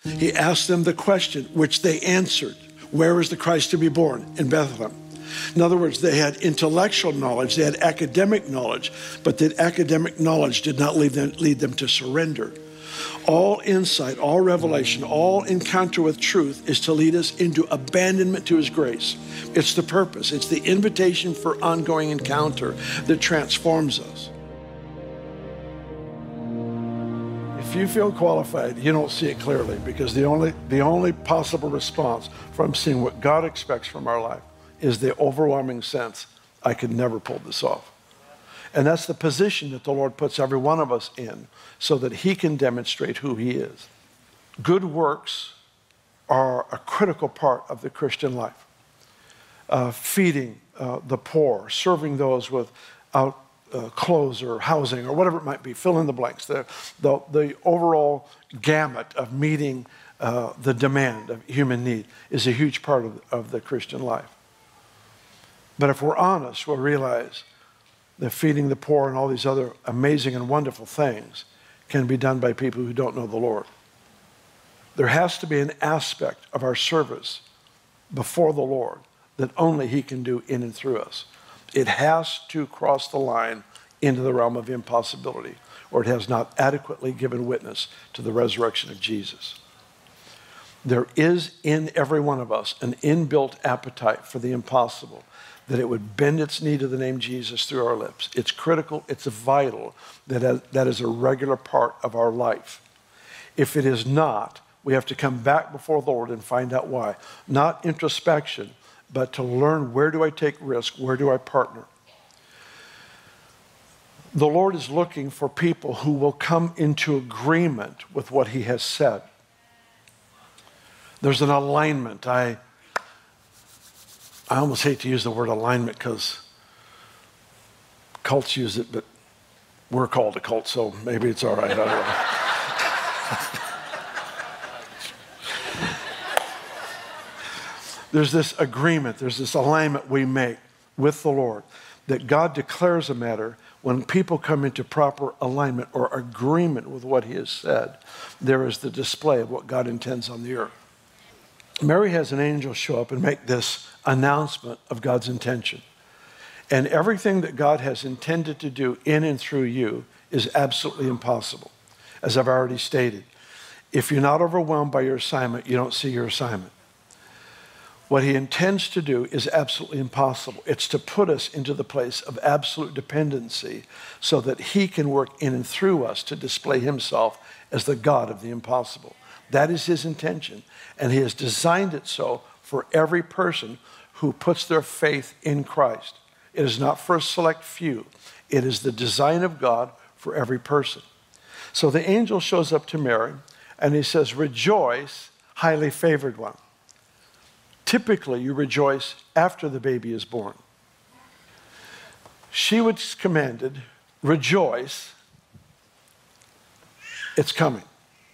He asked them the question, which they answered. Where is the Christ to be born? In Bethlehem. In other words, they had intellectual knowledge, they had academic knowledge, but that academic knowledge did not lead them to surrender. All insight, all revelation, all encounter with truth is to lead us into abandonment to his grace. It's the purpose. It's the invitation for ongoing encounter that transforms us. If you feel qualified, you don't see it clearly, because the only possible response from seeing what God expects from our life is the overwhelming sense, I could never pull this off. And that's the position that the Lord puts every one of us in, so that he can demonstrate who he is. Good works are a critical part of the Christian life. Feeding the poor, serving those without clothes or housing or whatever it might be, fill in the blanks. The overall gamut of meeting the demand of human need is a huge part of the Christian life. But if we're honest, we'll realize that feeding the poor and all these other amazing and wonderful things can be done by people who don't know the Lord. There has to be an aspect of our service before the Lord that only he can do in and through us. It has to cross the line into the realm of impossibility, or it has not adequately given witness to the resurrection of Jesus. There is in every one of us an inbuilt appetite for the impossible, that it would bend its knee to the name Jesus through our lips. It's critical, it's vital, that is a regular part of our life. If it is not, we have to come back before the Lord and find out why. Not introspection, but to learn, where do I take risk? Where do I partner? The Lord is looking for people who will come into agreement with what he has said. There's an alignment. I almost hate to use the word alignment because cults use it, but we're called a cult, so maybe it's all right. I don't know. There's this agreement, there's this alignment we make with the Lord, that God declares a matter. When people come into proper alignment or agreement with what he has said, there is the display of what God intends on the earth. Mary has an angel show up and make this announcement of God's intention. And everything that God has intended to do in and through you is absolutely impossible. As I've already stated, if you're not overwhelmed by your assignment, you don't see your assignment. What he intends to do is absolutely impossible. It's to put us into the place of absolute dependency so that he can work in and through us to display himself as the God of the impossible. That is his intention. And he has designed it so for every person who puts their faith in Christ. It is not for a select few. It is the design of God for every person. So the angel shows up to Mary and he says, "Rejoice, highly favored one." Typically, you rejoice after the baby is born. She was commanded, rejoice, it's coming.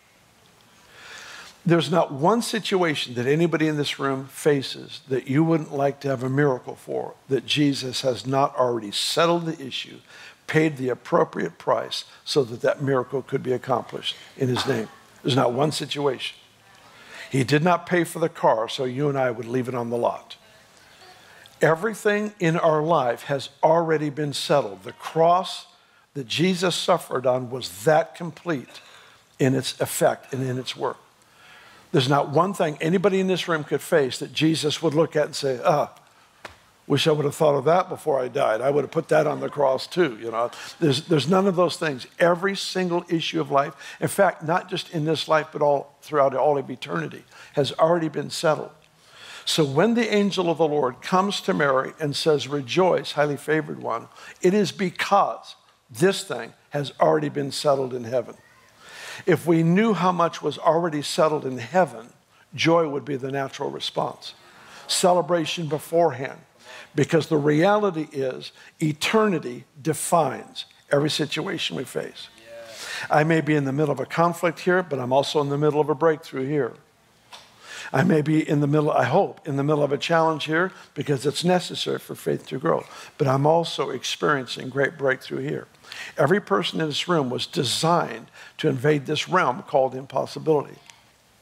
There's not one situation that anybody in this room faces that you wouldn't like to have a miracle for, that Jesus has not already settled the issue, paid the appropriate price so that that miracle could be accomplished in his name. There's not one situation. He did not pay for the car so you and I would leave it on the lot. Everything in our life has already been settled. The cross that Jesus suffered on was that complete in its effect and in its work. There's not one thing anybody in this room could face that Jesus would look at and say, wish I would have thought of that before I died. I would have put that on the cross too. You know, there's none of those things. Every single issue of life, in fact, not just in this life, but all throughout all of eternity, has already been settled. So when the angel of the Lord comes to Mary and says, "Rejoice, highly favored one," it is because this thing has already been settled in heaven. If we knew how much was already settled in heaven, joy would be the natural response. Celebration beforehand. Because the reality is, eternity defines every situation we face. I may be in the middle of a conflict here, but I'm also in the middle of a breakthrough here. I may be in the middle, I hope, in the middle of a challenge here because it's necessary for faith to grow. But I'm also experiencing great breakthrough here. Every person in this room was designed to invade this realm called impossibility.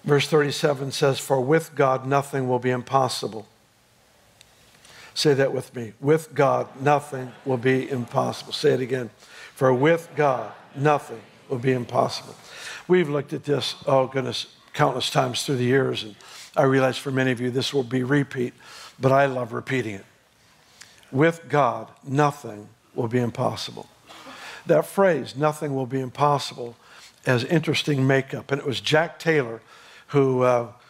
Verse 37 says, for with God nothing will be impossible. Say that with me. With God nothing will be impossible. Say it again. For with God nothing will be impossible. We've looked at this, oh goodness, countless times through the years, and I realize for many of you this will be repeat, but I love repeating it. With God, nothing will be impossible. That phrase, nothing will be impossible, has interesting makeup, and it was Jack Taylor who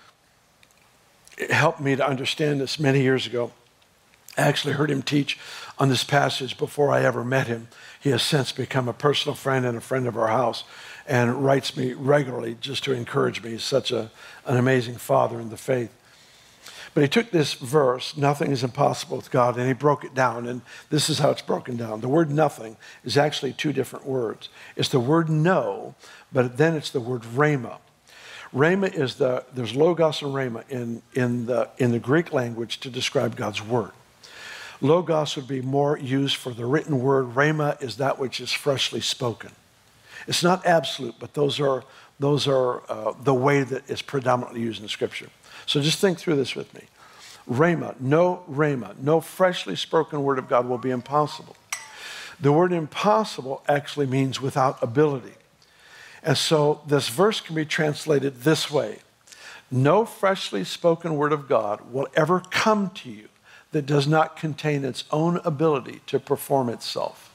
helped me to understand this many years ago. I actually heard him teach on this passage before I ever met him. He has since become a personal friend and a friend of our house and writes me regularly just to encourage me. He's such an amazing father in the faith. But he took this verse, nothing is impossible with God, and he broke it down, and this is how it's broken down. The word nothing is actually two different words. It's the word no, but then it's the word rhema. Rhema is there's logos and rhema in the Greek language to describe God's word. Logos would be more used for the written word. Rhema is that which is freshly spoken. It's not absolute, but those are the way that it's predominantly used in Scripture. So just think through this with me. Rhema, no freshly spoken word of God will be impossible. The word impossible actually means without ability. And so this verse can be translated this way. No freshly spoken word of God will ever come to you that does not contain its own ability to perform itself.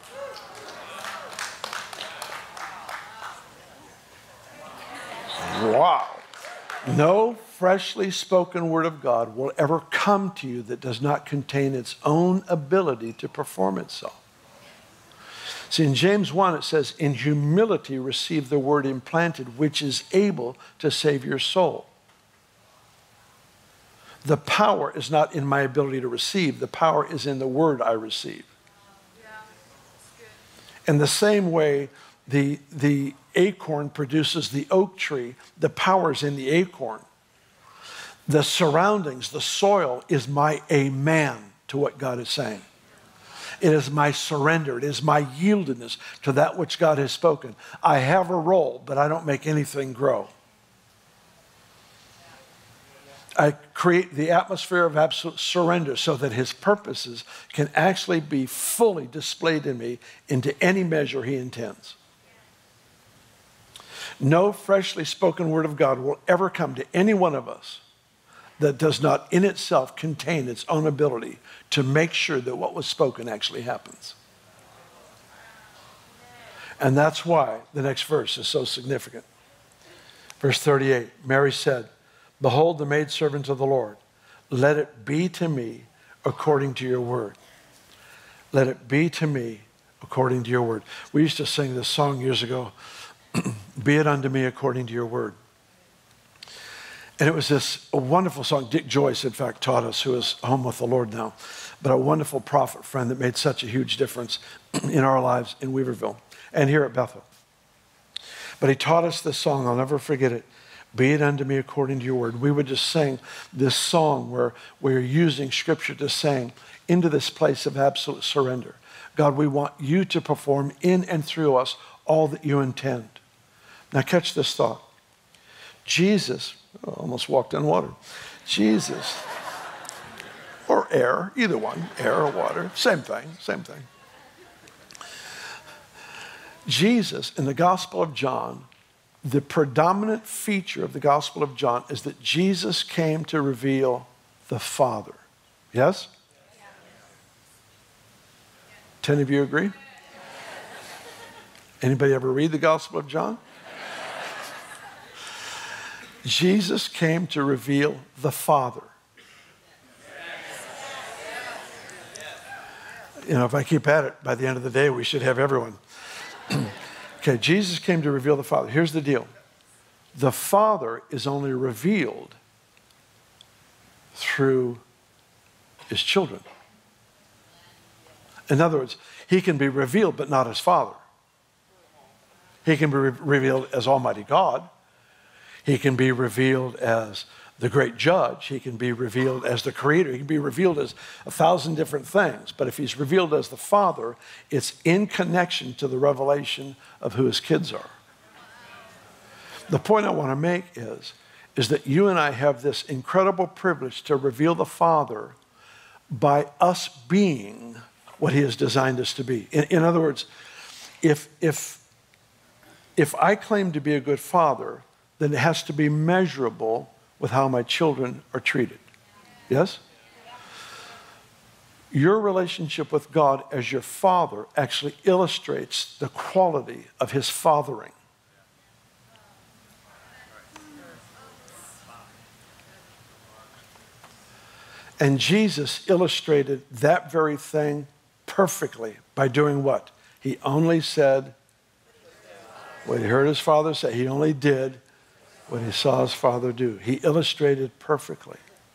Wow. No freshly spoken word of God will ever come to you that does not contain its own ability to perform itself. See, in James 1, it says, in humility receive the word implanted, which is able to save your soul. The power is not in my ability to receive. The power is in the word I receive. In the same way, the acorn produces the oak tree. The power is in the acorn. The surroundings, the soil is my amen to what God is saying. It is my surrender. It is my yieldedness to that which God has spoken. I have a role, but I don't make anything grow. I create the atmosphere of absolute surrender so that his purposes can actually be fully displayed in me into any measure he intends. No freshly spoken word of God will ever come to any one of us that does not in itself contain its own ability to make sure that what was spoken actually happens. And that's why the next verse is so significant. Verse 38, Mary said, behold the maidservant of the Lord, let it be to me according to your word. Let it be to me according to your word. We used to sing this song years ago, be it unto me according to your word. And it was this a wonderful song. Dick Joyce, in fact, taught us, who is home with the Lord now, but a wonderful prophet friend that made such a huge difference in our lives in Weaverville and here at Bethel. But he taught us this song, I'll never forget it, be it unto me according to your word. We would just sing this song where we're using scripture to sing into this place of absolute surrender. God, we want you to perform in and through us all that you intend. Now catch this thought. Jesus, almost walked on water. Jesus, or air, either one, air or water, same thing. Jesus, in the Gospel of John, the predominant feature of the Gospel of John is that Jesus came to reveal the Father. Yes? 10 of you agree? Anybody ever read the Gospel of John? Jesus came to reveal the Father. You know, if I keep at it, by the end of the day, we should have everyone. Okay, Jesus came to reveal the Father. Here's the deal. The Father is only revealed through his children. In other words, he can be revealed, but not as Father. He can be revealed as Almighty God. He can be revealed as the great judge. He can be revealed as the creator. He can be revealed as 1,000 different things. But if he's revealed as the Father, it's in connection to the revelation of who his kids are. The point I want to make is is that you and I have this incredible privilege to reveal the Father by us being what he has designed us to be. In other words, if I claim to be a good father, then it has to be measurable with how my children are treated. Yes? Your relationship with God as your father actually illustrates the quality of his fathering. And Jesus illustrated that very thing perfectly by doing what? He only said what he heard his father say. He only did what he saw his father do. He illustrated perfectly.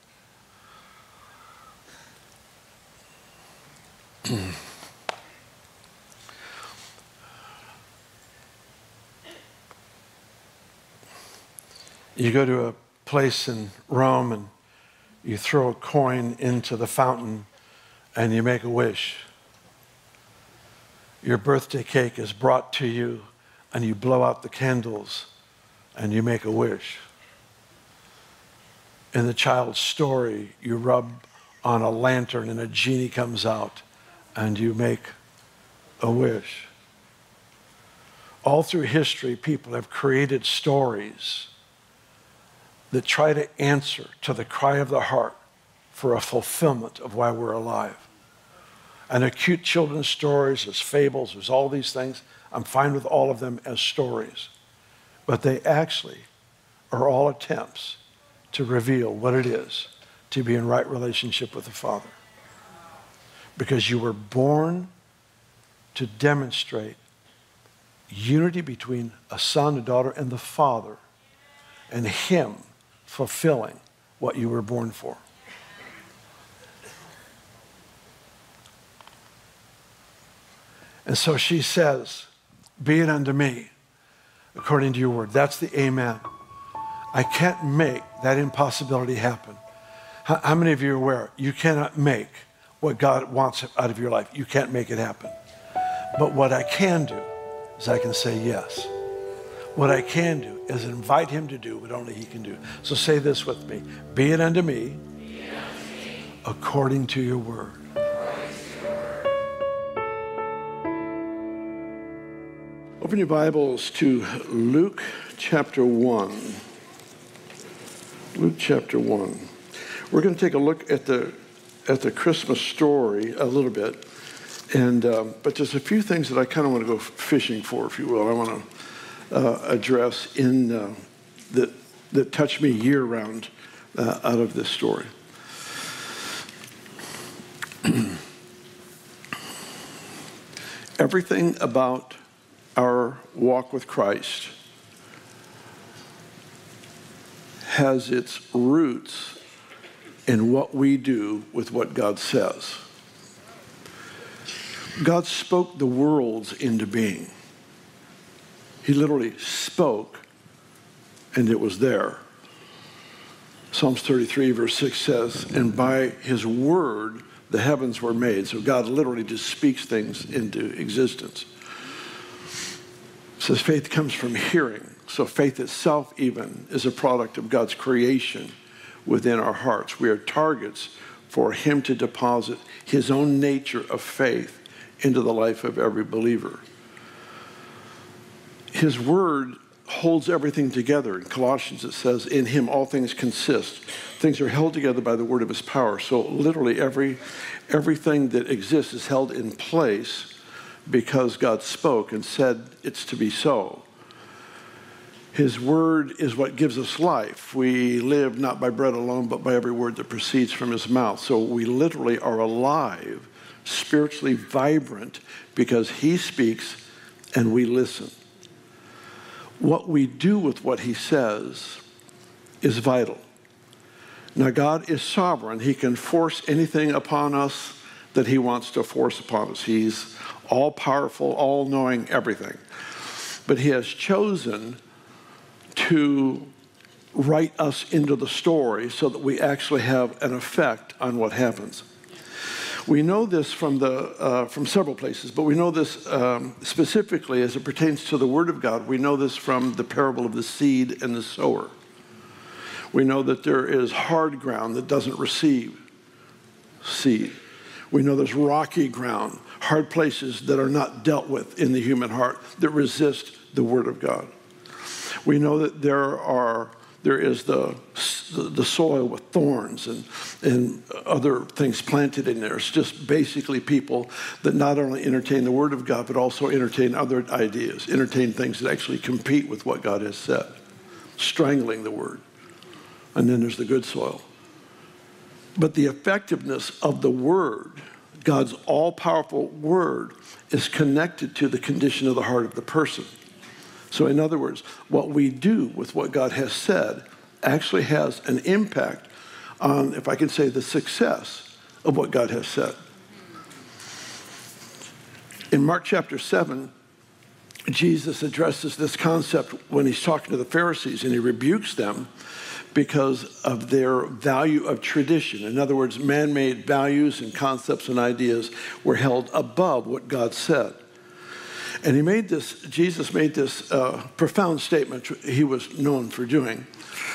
You go to a place in Rome and you throw a coin into the fountain and you make a wish. Your birthday cake is brought to you and you blow out the candles and you make a wish. In the child's story, you rub on a lantern and a genie comes out and you make a wish. All through history, people have created stories that try to answer to the cry of the heart for a fulfillment of why we're alive. And there are cute children's stories, there's fables, there's all these things. I'm fine with all of them as stories. But they actually are all attempts to reveal what it is to be in right relationship with the Father. Because you were born to demonstrate unity between a son, a daughter, and the Father, and him fulfilling what you were born for. And so she says, be it unto me according to your word. That's the amen. I can't make that impossibility happen. How many of you are aware you cannot make what God wants out of your life? You can't make it happen. But what I can do is I can say yes. What I can do is invite him to do what only he can do. So say this with me. Be it unto me according to your word. Open your Bibles to Luke chapter 1. Luke chapter 1. We're going to take a look at the Christmas story a little bit. But there's a few things that I kind of want to go fishing for, if you will. I want to address that touch me year-round out of this story. Everything about our walk with Christ has its roots in what we do with what God says. God spoke the worlds into being. He literally spoke, and it was there. Psalms 33, verse 6 says, and by his word, the heavens were made. So God literally just speaks things into existence. It says faith comes from hearing. So faith itself even is a product of God's creation within our hearts. We are targets for him to deposit his own nature of faith into the life of every believer. His word holds everything together. In Colossians it says, in him all things consist. Things are held together by the word of his power. So literally everything that exists is held in place because God spoke and said it's to be so. His word is what gives us life. We live not by bread alone, but by every word that proceeds from his mouth. So we literally are alive, spiritually vibrant, because he speaks and we listen. What we do with what he says is vital. Now, God is sovereign. He can force anything upon us that he wants to force upon us. He's all-powerful, all-knowing, everything. But he has chosen to write us into the story so that we actually have an effect on what happens. We know this from several places, but we know this specifically as it pertains to the Word of God. We know this from the parable of the seed and the sower. We know that there is hard ground that doesn't receive seed. We know there's rocky ground, hard places that are not dealt with in the human heart that resist the Word of God. We know that there is the soil with thorns and other things planted in there. It's just basically people that not only entertain the Word of God, but also entertain other ideas, entertain things that actually compete with what God has said, strangling the Word. And then there's the good soil. But the effectiveness of the Word, God's all-powerful Word, is connected to the condition of the heart of the person. So in other words, what we do with what God has said actually has an impact on, if I can say, the success of what God has said. In Mark chapter 7, Jesus addresses this concept when he's talking to the Pharisees, and he rebukes them because of their value of tradition. In other words, man-made values and concepts and ideas were held above what God said. And Jesus made this profound statement he was known for doing.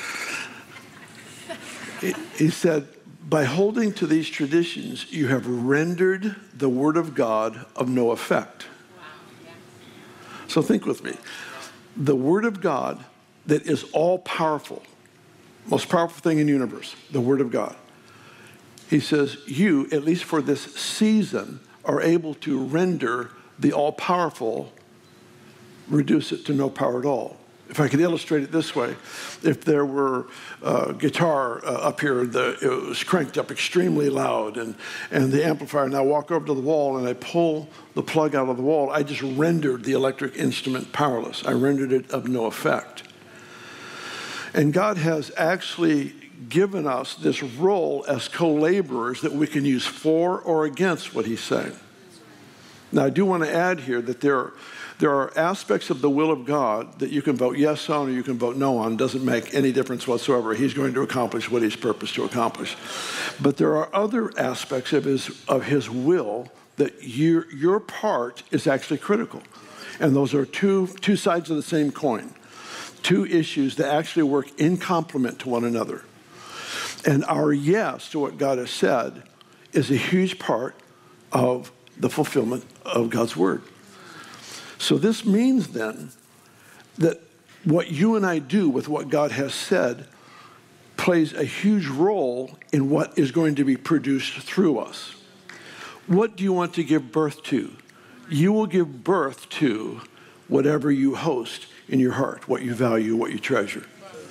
He said, by holding to these traditions, you have rendered the Word of God of no effect. Wow. Yeah. So think with me. The Word of God that is all-powerful, most powerful thing in the universe, the Word of God. He says, you, at least for this season, are able to render the all-powerful, reduce it to no power at all. If I could illustrate it this way, if there were a guitar up here that it was cranked up extremely loud and the amplifier, and I walk over to the wall and I pull the plug out of the wall, I just rendered the electric instrument powerless. I rendered it of no effect. And God has actually given us this role as co-laborers that we can use for or against what he's saying. Now, I do want to add here that there are aspects of the will of God that you can vote yes on or you can vote no on. It doesn't make any difference whatsoever. He's going to accomplish what he's purposed to accomplish. But there are other aspects of his will that your part is actually critical. And those are two sides of the same coin. Two issues that actually work in complement to one another. And our yes to what God has said is a huge part of the fulfillment of God's word. So this means then that what you and I do with what God has said plays a huge role in what is going to be produced through us. What do you want to give birth to? You will give birth to whatever you host in your heart, what you value, what you treasure.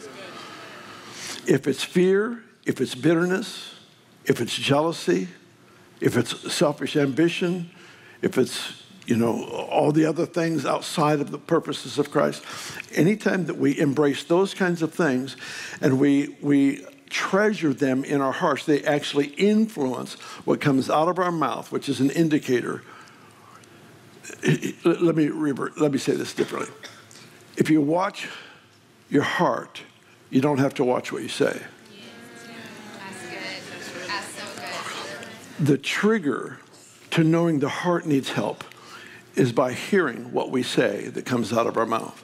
If it's fear, if it's bitterness, if it's jealousy, if it's selfish ambition, if it's, all the other things outside of the purposes of Christ, anytime that we embrace those kinds of things and we treasure them in our hearts, they actually influence what comes out of our mouth, which is an indicator. Let me say this differently. If you watch your heart, you don't have to watch what you say. That's good. That's so good. The trigger to knowing the heart needs help is by hearing what we say that comes out of our mouth.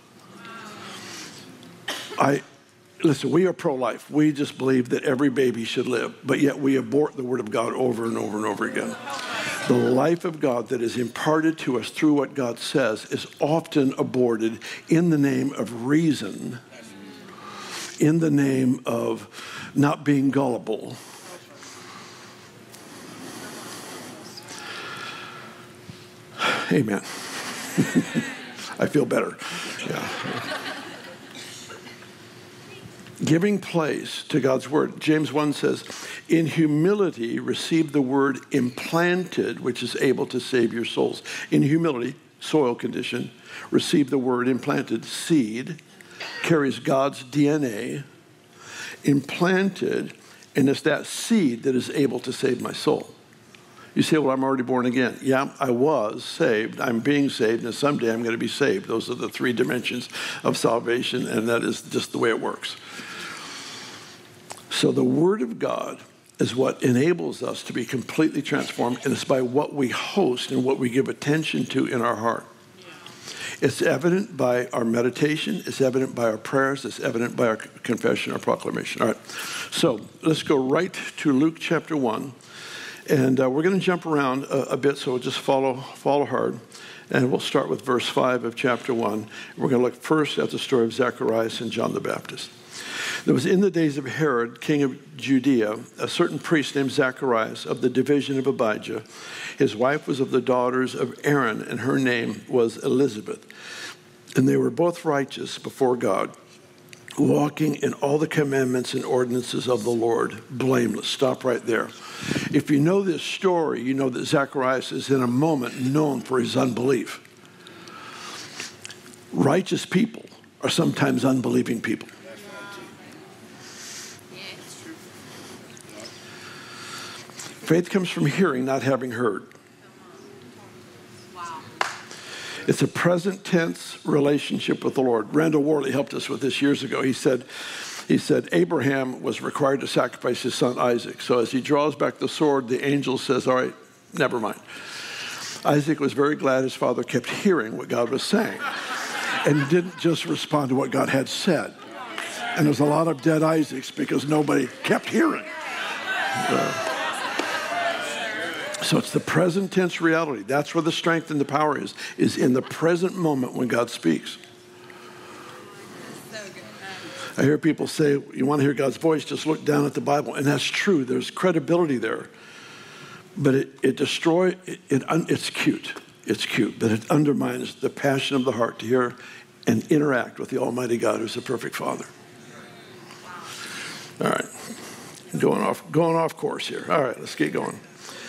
Listen, we are pro-life. We just believe that every baby should live, but yet we abort the word of God over and over and over again. The life of God that is imparted to us through what God says is often aborted in the name of reason, in the name of not being gullible. Amen. I feel better. Yeah. Giving place to God's word. James 1 says, in humility receive the word implanted, which is able to save your souls. In humility, soil condition, receive the word implanted. Seed carries God's DNA, implanted, and it's that seed that is able to save my soul. You say, well, I'm already born again. Yeah, I was saved. I'm being saved, and someday I'm going to be saved. Those are the three dimensions of salvation, and that is just the way it works. So the Word of God is what enables us to be completely transformed, and it's by what we host and what we give attention to in our heart. It's evident by our meditation. It's evident by our prayers. It's evident by our confession, our proclamation. All right. So let's go right to Luke chapter 1. And we're going to jump around a bit, so we'll just follow hard. And we'll start with verse 5 of chapter 1. We're going to look first at the story of Zacharias and John the Baptist. There was in the days of Herod, king of Judea, a certain priest named Zacharias of the division of Abijah. His wife was of the daughters of Aaron, and her name was Elizabeth. And they were both righteous before God, walking in all the commandments and ordinances of the Lord, blameless. Stop right there. If you know this story, you know that Zacharias is in a moment known for his unbelief. Righteous people are sometimes unbelieving people. Faith comes from hearing, not having heard. Wow. It's a present tense relationship with the Lord. Randall Worley helped us with this years ago. He said, Abraham was required to sacrifice his son Isaac. So as he draws back the sword, the angel says, all right, never mind. Isaac was very glad his father kept hearing what God was saying and didn't just respond to what God had said. And there's a lot of dead Isaacs because nobody kept hearing. So it's the present tense reality. That's where the strength and the power is in the present moment when God speaks. I hear people say, you want to hear God's voice, just look down at the Bible. And that's true. There's credibility there. But it's cute. It's cute. But it undermines the passion of the heart to hear and interact with the Almighty God who's a perfect Father. All right. Going off course here. All right, let's get going.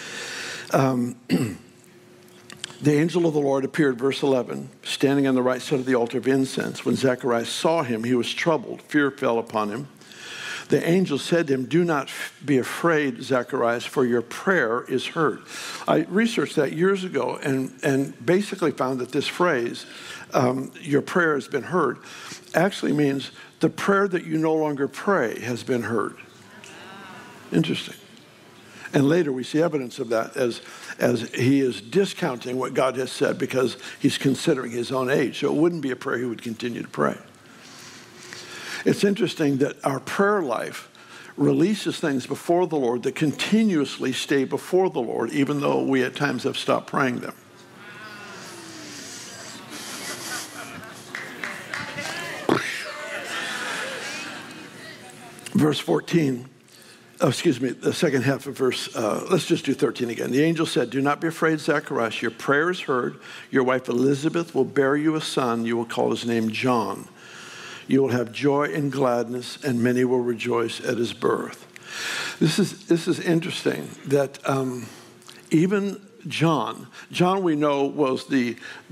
The angel of the Lord appeared, verse 11, standing on the right side of the altar of incense. When Zacharias saw him, he was troubled. Fear fell upon him. The angel said to him, do not be afraid, Zacharias, for your prayer is heard. I researched that years ago and basically found that this phrase, your prayer has been heard, actually means the prayer that you no longer pray has been heard. Interesting. And later we see evidence of that as he is discounting what God has said because he's considering his own age. So it wouldn't be a prayer he would continue to pray. It's interesting that our prayer life releases things before the Lord that continuously stay before the Lord, even though we at times have stopped praying them. Verse 14. The second half of verse, let's just do 13 again. The angel said, do not be afraid, Zacharias. Your prayer is heard. Your wife Elizabeth will bear you a son. You will call his name John. You will have joy and gladness, and many will rejoice at his birth. This is interesting that even John we know was the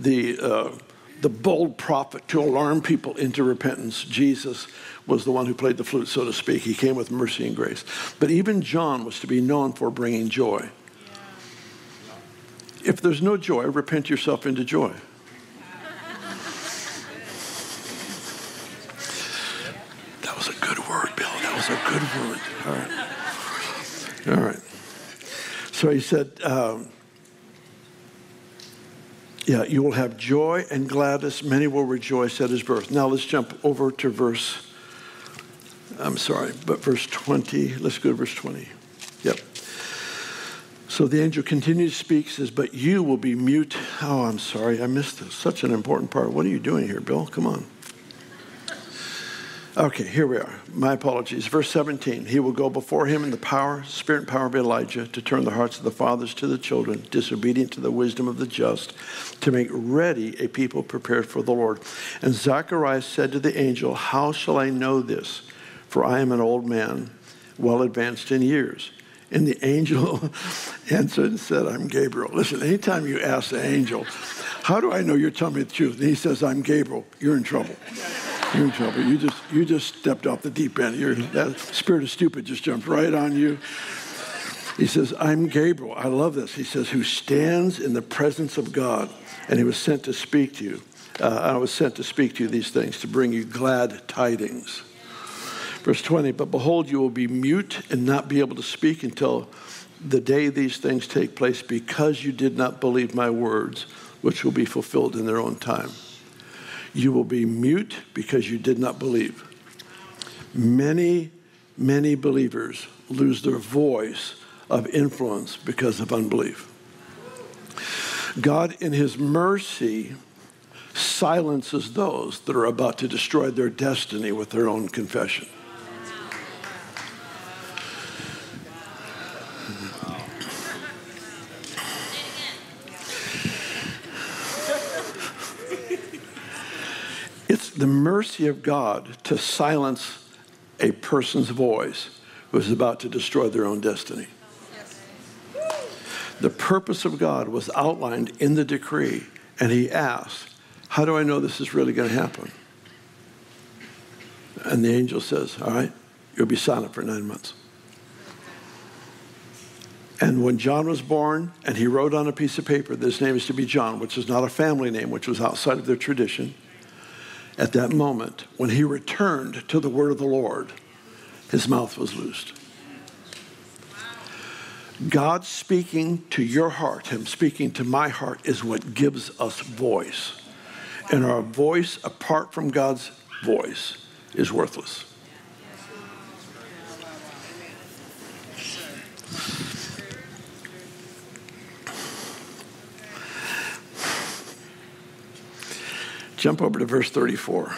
bold prophet to alarm people into repentance. Jesus was the one who played the flute, so to speak. He came with mercy and grace. But even John was to be known for bringing joy. If there's no joy, repent yourself into joy. That was a good word, Bill. That was a good word. All right. So he said, you will have joy and gladness. Many will rejoice at his birth. Now let's jump over to verse 20. Let's go to verse 20. Yep. So the angel continues to speak, says, but you will be mute. Oh, I'm sorry. I missed this. Such an important part. What are you doing here, Bill? Come on. Okay, here we are. My apologies. Verse 17. He will go before him in the spirit and power of Elijah to turn the hearts of the fathers to the children, disobedient to the wisdom of the just, to make ready a people prepared for the Lord. And Zacharias said to the angel, how shall I know this? For I am an old man, well advanced in years. And the angel answered and said, I'm Gabriel. Listen, anytime you ask the angel, how do I know you're telling me the truth? And he says, I'm Gabriel. You're in trouble. You're in trouble. You just stepped off the deep end. That spirit of stupid just jumped right on you. He says, I'm Gabriel. I love this. He says, who stands in the presence of God. And he was sent to speak to you. I was sent to speak to you these things, to bring you glad tidings. Verse 20, but behold, you will be mute and not be able to speak until the day these things take place, because you did not believe my words, which will be fulfilled in their own time. You will be mute because you did not believe. Many, many believers lose their voice of influence because of unbelief. God, in his mercy, silences those that are about to destroy their destiny with their own confession. It's the mercy of God to silence a person's voice who is about to destroy their own destiny. The purpose of God was outlined in the decree, and he asked, how do I know this is really going to happen? And the angel says, all right, you'll be silent for 9 months. And when John was born, and he wrote on a piece of paper that his name is to be John, which is not a family name, which was outside of their tradition, at that moment, when he returned to the word of the Lord, his mouth was loosed. God speaking to your heart, him speaking to my heart, is what gives us voice. And our voice, apart from God's voice, is worthless. Jump over to verse 34.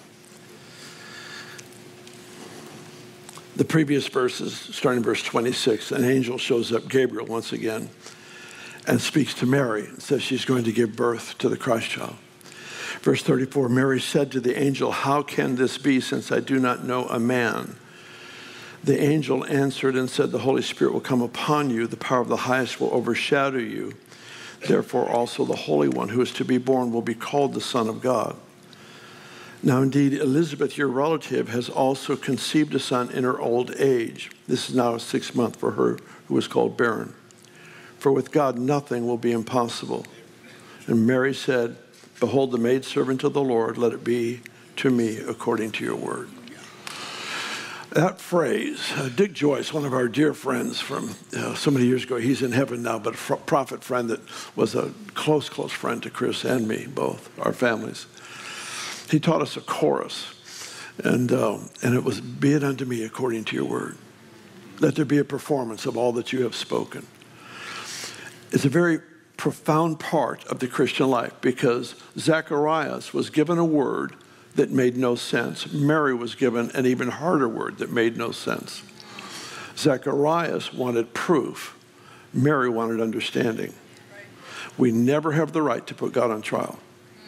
The previous verses, starting in verse 26, an angel shows up, Gabriel, once again, and speaks to Mary and says she's going to give birth to the Christ child. Verse 34, Mary said to the angel, how can this be since I do not know a man? The angel answered and said, the Holy Spirit will come upon you. The power of the highest will overshadow you. Therefore also the Holy One who is to be born will be called the Son of God. Now, indeed, Elizabeth, your relative, has also conceived a son in her old age. This is now a 6th month for her who was called barren. For with God nothing will be impossible. And Mary said, behold, the maidservant of the Lord, let it be to me according to your word. That phrase, Dick Joyce, one of our dear friends from so many years ago, he's in heaven now, but a prophet friend that was a close friend to Chris and me, both, our families. He taught us a chorus, and it was, be it unto me according to your word. Let there be a performance of all that you have spoken. It's a very profound part of the Christian life because Zacharias was given a word that made no sense. Mary was given an even harder word that made no sense. Zacharias wanted proof. Mary wanted understanding. We never have the right to put God on trial.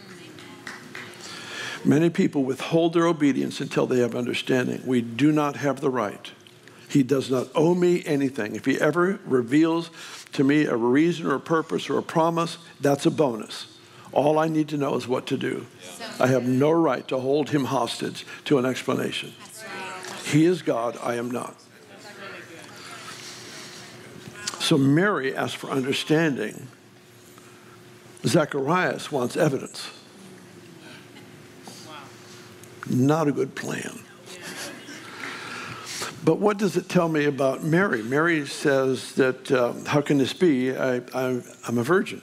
Many people withhold their obedience until they have understanding. We do not have the right. He does not owe me anything. If he ever reveals to me a reason or a purpose or a promise, that's a bonus. All I need to know is what to do. I have no right to hold him hostage to an explanation. He is God, I am not. So Mary asked for understanding. Zacharias wants evidence. Not a good plan. But what does it tell me about Mary? Mary says that, how can this be? I'm a virgin.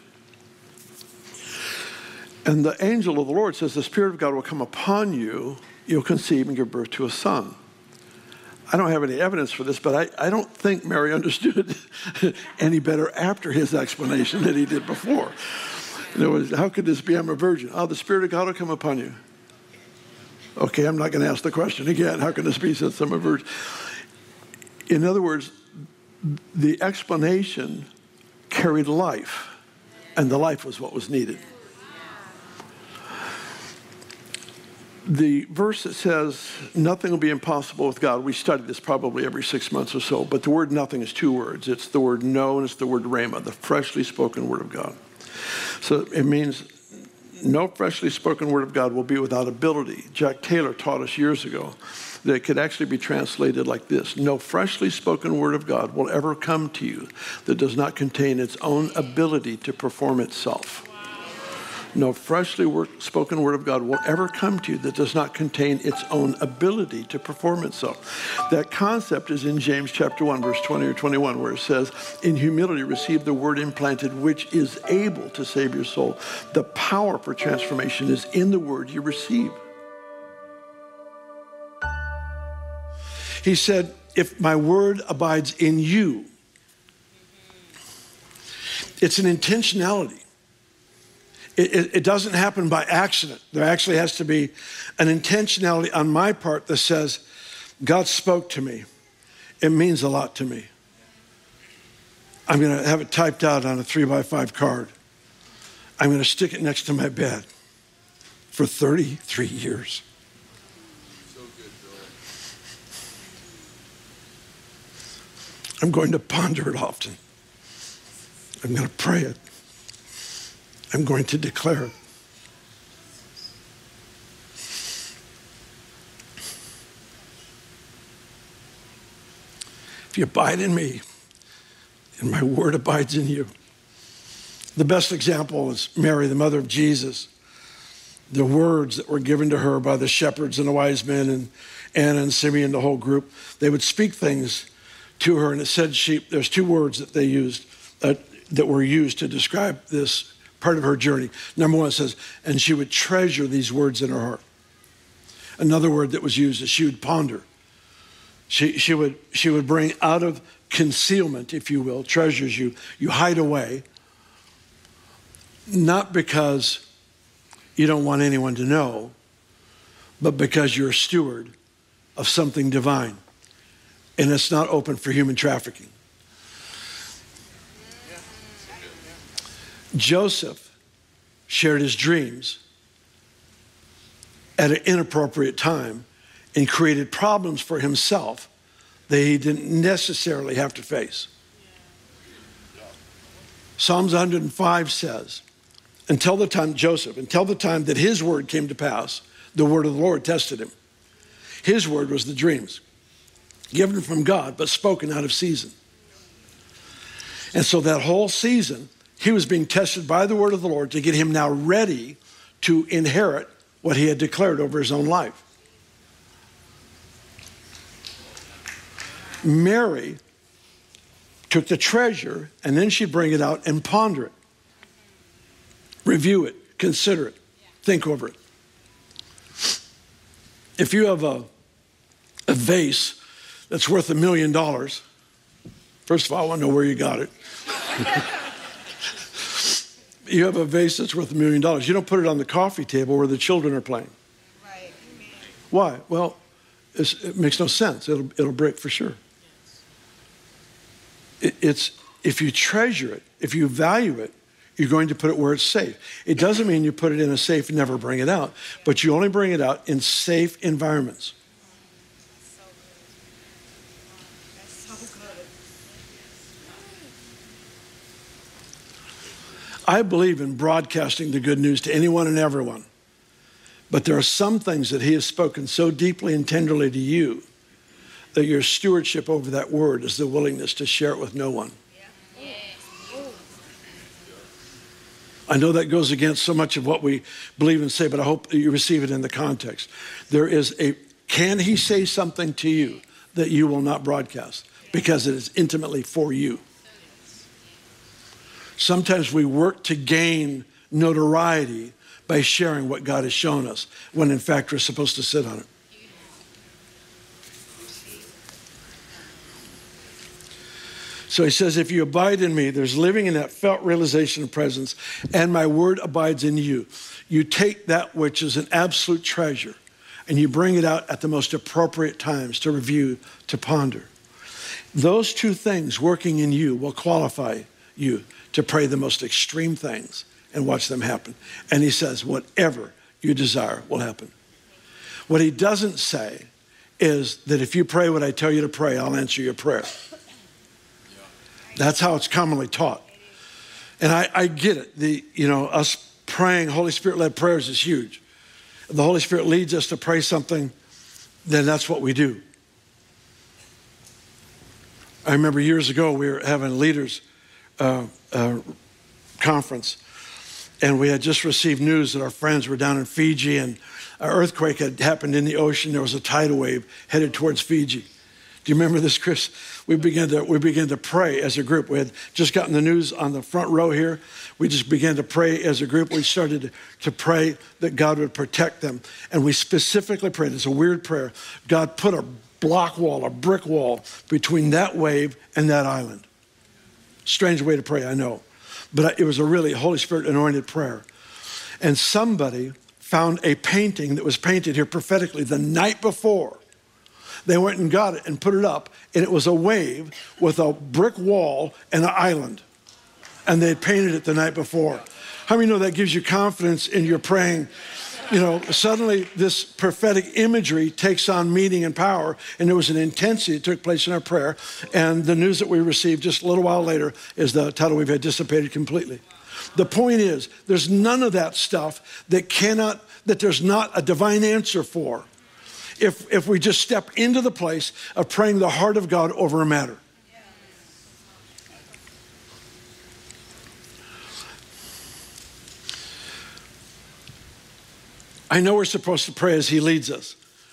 And the angel of the Lord says, the Spirit of God will come upon you. You'll conceive and give birth to a son. I don't have any evidence for this, but I don't think Mary understood any better after his explanation than he did before. In other words, how could this be? I'm a virgin. Oh, the Spirit of God will come upon you. Okay, I'm not going to ask the question again. How can this be since I'm a virgin? In other words, the explanation carried life, and the life was what was needed. The verse that says, nothing will be impossible with God, we study this probably every 6 months or so, but the word nothing is 2 words. It's the word no, and it's the word rhema, the freshly spoken word of God. So it means no freshly spoken word of God will be without ability. Jack Taylor taught us years ago that it could actually be translated like this. No freshly spoken word of God will ever come to you that does not contain its own ability to perform itself. No freshly spoken word of God will ever come to you that does not contain its own ability to perform itself. That concept is in James chapter 1, verse 20 or 21, where it says, in humility receive the word implanted, which is able to save your soul. The power for transformation is in the word you receive. He said, if my word abides in you, it's an intentionality. It doesn't happen by accident. There actually has to be an intentionality on my part that says, God spoke to me. It means a lot to me. I'm going to have it typed out on a 3x5 card. I'm going to stick it next to my bed for 33 years. So good, Bill. I'm going to ponder it often. I'm going to pray it. I'm going to declare it. If you abide in me, and my word abides in you. The best example is Mary, the mother of Jesus. The words that were given to her by the shepherds and the wise men and Anna and Simeon, the whole group, they would speak things to her, and it said there's two words that they used, that were used to describe this part of her journey. Number one, it says, and she would treasure these words in her heart. Another word that was used is she would ponder. She would bring out of concealment, if you will, treasures you hide away, not because you don't want anyone to know, but because you're a steward of something divine, and it's not open for human trafficking. Joseph shared his dreams at an inappropriate time and created problems for himself that he didn't necessarily have to face. Psalms 105 says, until the time that his word came to pass, the word of the Lord tested him. His word was the dreams, given from God, but spoken out of season. And so that whole season, he was being tested by the word of the Lord to get him now ready to inherit what he had declared over his own life. Mary took the treasure and then she'd bring it out and ponder it, review it, consider it, think over it. If you have a vase that's worth $1 million, first of all, I want to know where you got it. You have a vase that's worth $1 million. You don't put it on the coffee table where the children are playing. Right. Why? Well, it makes no sense. It'll break for sure. It's if you treasure it, if you value it, you're going to put it where it's safe. It doesn't mean you put it in a safe and never bring it out, but you only bring it out in safe environments. I believe in broadcasting the good news to anyone and everyone. But there are some things that he has spoken so deeply and tenderly to you that your stewardship over that word is the willingness to share it with no one. I know that goes against so much of what we believe and say, but I hope you receive it in the context. Can he say something to you that you will not broadcast because it is intimately for you? Sometimes we work to gain notoriety by sharing what God has shown us, when in fact we're supposed to sit on it. So he says, if you abide in me, there's living in that felt realization of presence, and my word abides in you. You take that which is an absolute treasure, and you bring it out at the most appropriate times to review, to ponder. Those two things working in you will qualify you to pray the most extreme things and watch them happen. And he says, whatever you desire will happen. What he doesn't say is that if you pray what I tell you to pray, I'll answer your prayer. That's how it's commonly taught. And I get it. Us praying Holy Spirit-led prayers is huge. If the Holy Spirit leads us to pray something, then that's what we do. I remember years ago we were having a leaders conference, And we had just received news that our friends were down in Fiji, and an earthquake had happened in the ocean. There was a tidal wave headed towards Fiji. Do you remember this, Chris? We began to pray as a group. We had just gotten the news on the front row here. We just began to pray as a group. We started to pray that God would protect them. And we specifically prayed, it's a weird prayer, God, put a block wall, a brick wall between that wave and that island. Strange way to pray, I know. But it was a really Holy Spirit anointed prayer. And somebody found a painting that was painted here prophetically the night before. They went and got it and put it up, and it was a wave with a brick wall and an island. And they had painted it the night before. How many know that gives you confidence in your praying? You know, suddenly this prophetic imagery takes on meaning and power, and there was an intensity that took place in our prayer. And the news that we received just a little while later is the tidal wave had dissipated completely. The point is, there's none of that stuff that there's not a divine answer for if we just step into the place of praying the heart of God over a matter. I know we're supposed to pray as he leads us.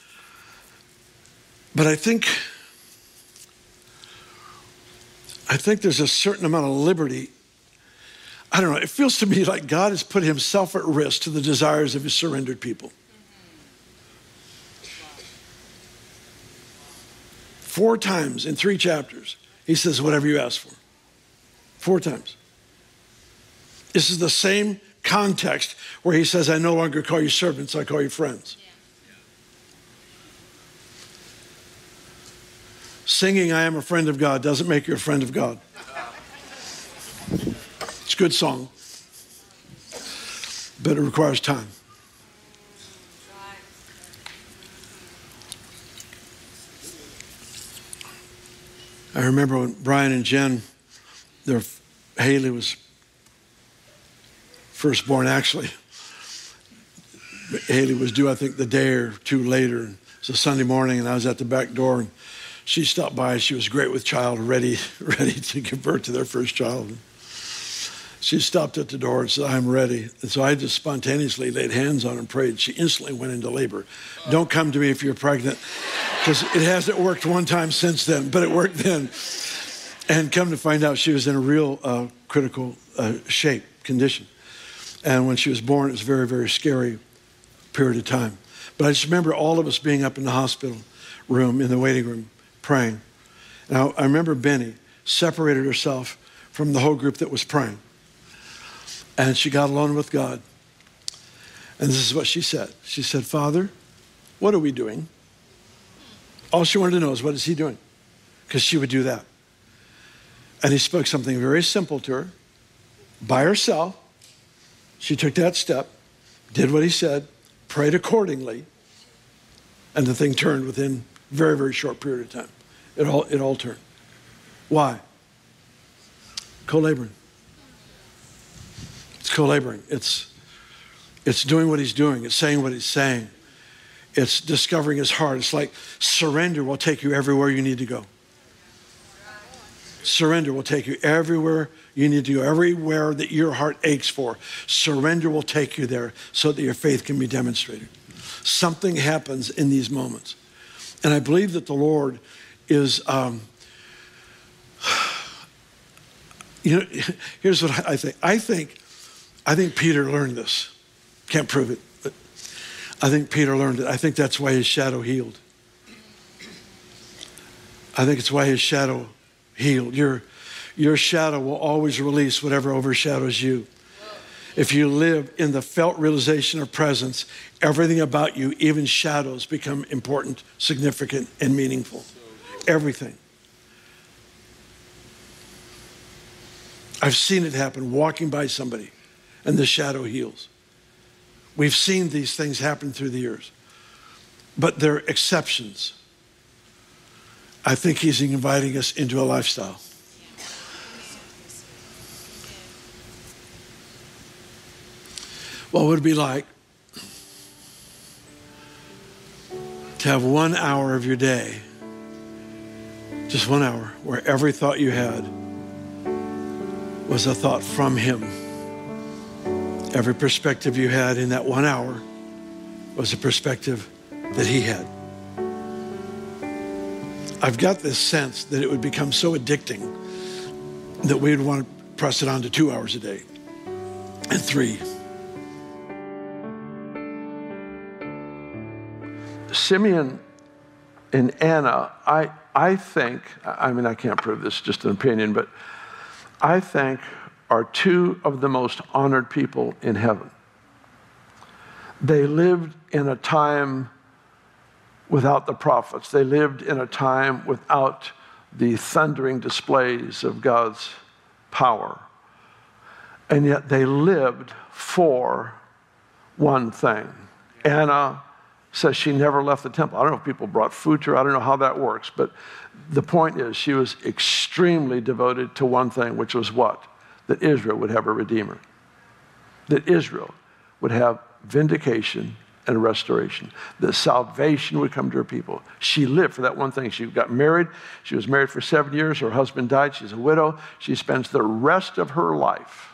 But I think there's a certain amount of liberty. I don't know, it feels to me like God has put himself at risk to the desires of his surrendered people. 4 times in 3 chapters, he says, whatever you ask for. 4 times. This is the same context where he says, I no longer call you servants, I call you friends. Yeah. Singing, I am a friend of God, doesn't make you a friend of God. It's a good song, but it requires time. I remember when Brian and Jen, Haley was firstborn, actually. Haley was due, I think, the day or 2 later. It was a Sunday morning, and I was at the back door, and she stopped by. She was great with child, ready to give birth to their first child. She stopped at the door and said, I'm ready. And so I just spontaneously laid hands on her and prayed. She instantly went into labor. Don't come to me if you're pregnant, because it hasn't worked one time since then, but it worked then. And come to find out, she was in a real critical condition. And when she was born, it was a very, very scary period of time. But I just remember all of us being up in the hospital room, in the waiting room, praying. And I remember Benny separated herself from the whole group that was praying. And she got alone with God. And this is what she said. She said, Father, what are we doing? All she wanted to know is, what is he doing? Because she would do that. And he spoke something very simple to her. By herself, she took that step, did what he said, prayed accordingly, and the thing turned within a very, very short period of time. It all turned. Why? Co-laboring. It's co-laboring. It's doing what he's doing. It's saying what he's saying. It's discovering his heart. It's like surrender will take you everywhere you need to go. Surrender will take you everywhere you need to go, everywhere that your heart aches for. Surrender will take you there so that your faith can be demonstrated. Something happens in these moments. And I believe that the Lord is, here's what I think. I think Peter learned this. Can't prove it, but I think Peter learned it. I think that's why his shadow healed. I think it's why his shadow healed. Your shadow will always release whatever overshadows you. If you live in the felt realization of presence, everything about you, even shadows, become important, significant, and meaningful. Everything. I've seen it happen walking by somebody, and the shadow heals. We've seen these things happen through the years, but they're exceptions. I think he's inviting us into a lifestyle. What would it be like to have 1 hour of your day, just 1 hour, where every thought you had was a thought from him, Every perspective you had in that 1 hour was a perspective that he had. I've got this sense that it would become so addicting that we would want to press it on to 2 hours a day and 3. Simeon and Anna, I think, I mean, I can't prove this, just an opinion, but I think are two of the most honored people in heaven. They lived in a time without the prophets. They lived in a time without the thundering displays of God's power. And yet they lived for one thing. Anna says she never left the temple. I don't know if people brought food to her. I don't know how that works. But the point is she was extremely devoted to one thing, which was what? That Israel would have a redeemer. That Israel would have vindication and restoration. That salvation would come to her people. She lived for that one thing. She got married. She was married for 7 years. Her husband died. She's a widow. She spends the rest of her life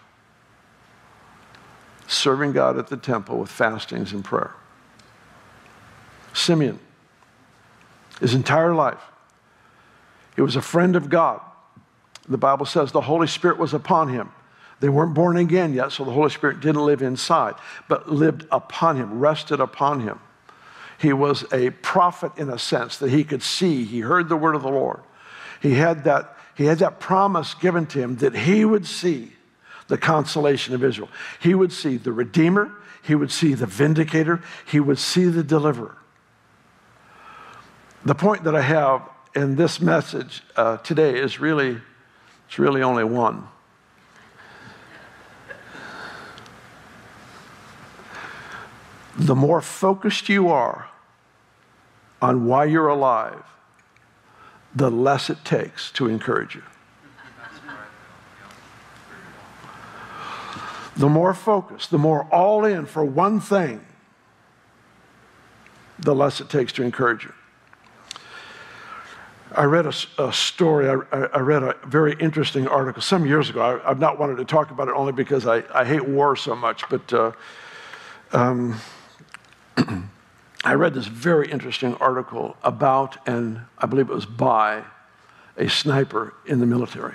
serving God at the temple with fastings and prayer. Simeon, his entire life, he was a friend of God. The Bible says the Holy Spirit was upon him. They weren't born again yet, so the Holy Spirit didn't live inside, but lived upon him, rested upon him. He was a prophet in a sense that he could see. He heard the word of the Lord. He had that promise given to him that he would see the consolation of Israel. He would see the Redeemer. He would see the Vindicator. He would see the Deliverer. The point that I have in this message today is really only one. The more focused you are on why you're alive, the less it takes to encourage you. The more focused, the more all in for one thing, the less it takes to encourage you. I read a story, I read a very interesting article some years ago. I've not wanted to talk about it only because I hate war so much, but I read this very interesting article about, and I believe it was by, a sniper in the military.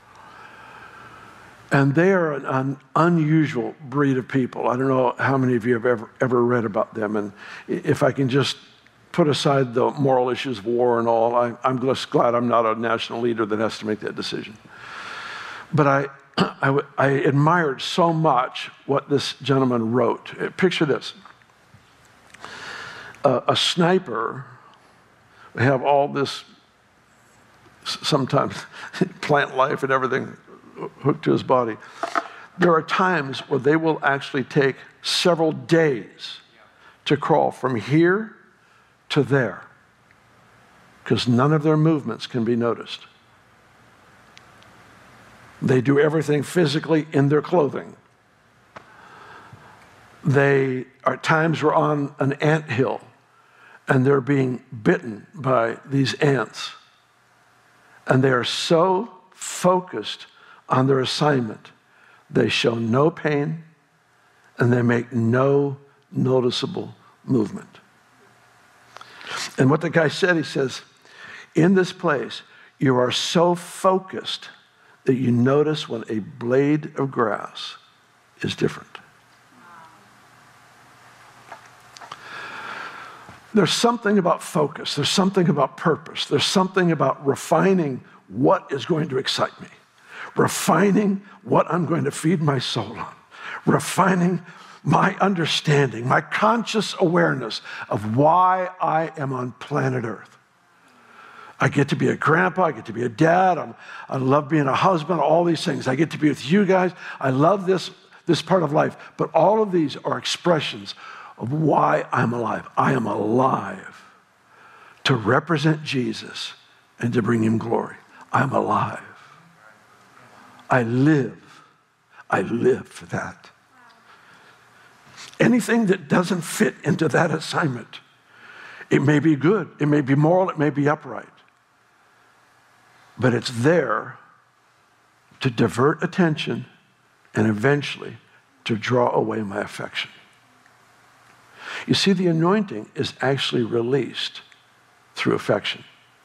And they are an unusual breed of people. I don't know how many of you have ever read about them. And if I can just put aside the moral issues of war and all, I'm just glad I'm not a national leader that has to make that decision. But I admired so much what this gentleman wrote. Picture this. A sniper would have all this, sometimes plant life and everything hooked to his body. There are times where they will actually take several days to crawl from here to there because none of their movements can be noticed. They do everything physically in their clothing. They at times were on an anthill and they're being bitten by these ants. And they are so focused on their assignment, they show no pain and they make no noticeable movement. And what the guy said, he says, in this place, you are so focused that you notice when a blade of grass is different. There's something about focus. There's something about purpose. There's something about refining what is going to excite me. Refining what I'm going to feed my soul on. Refining my understanding, my conscious awareness of why I am on planet Earth. I get to be a grandpa, I get to be a dad, I love being a husband, all these things. I get to be with you guys. I love this part of life. But all of these are expressions of why I'm alive. I am alive to represent Jesus and to bring him glory. I'm alive. I live for that. Anything that doesn't fit into that assignment, it may be good, it may be moral, it may be upright, but it's there to divert attention and eventually to to draw away my affection. You see, the anointing is actually released through affection.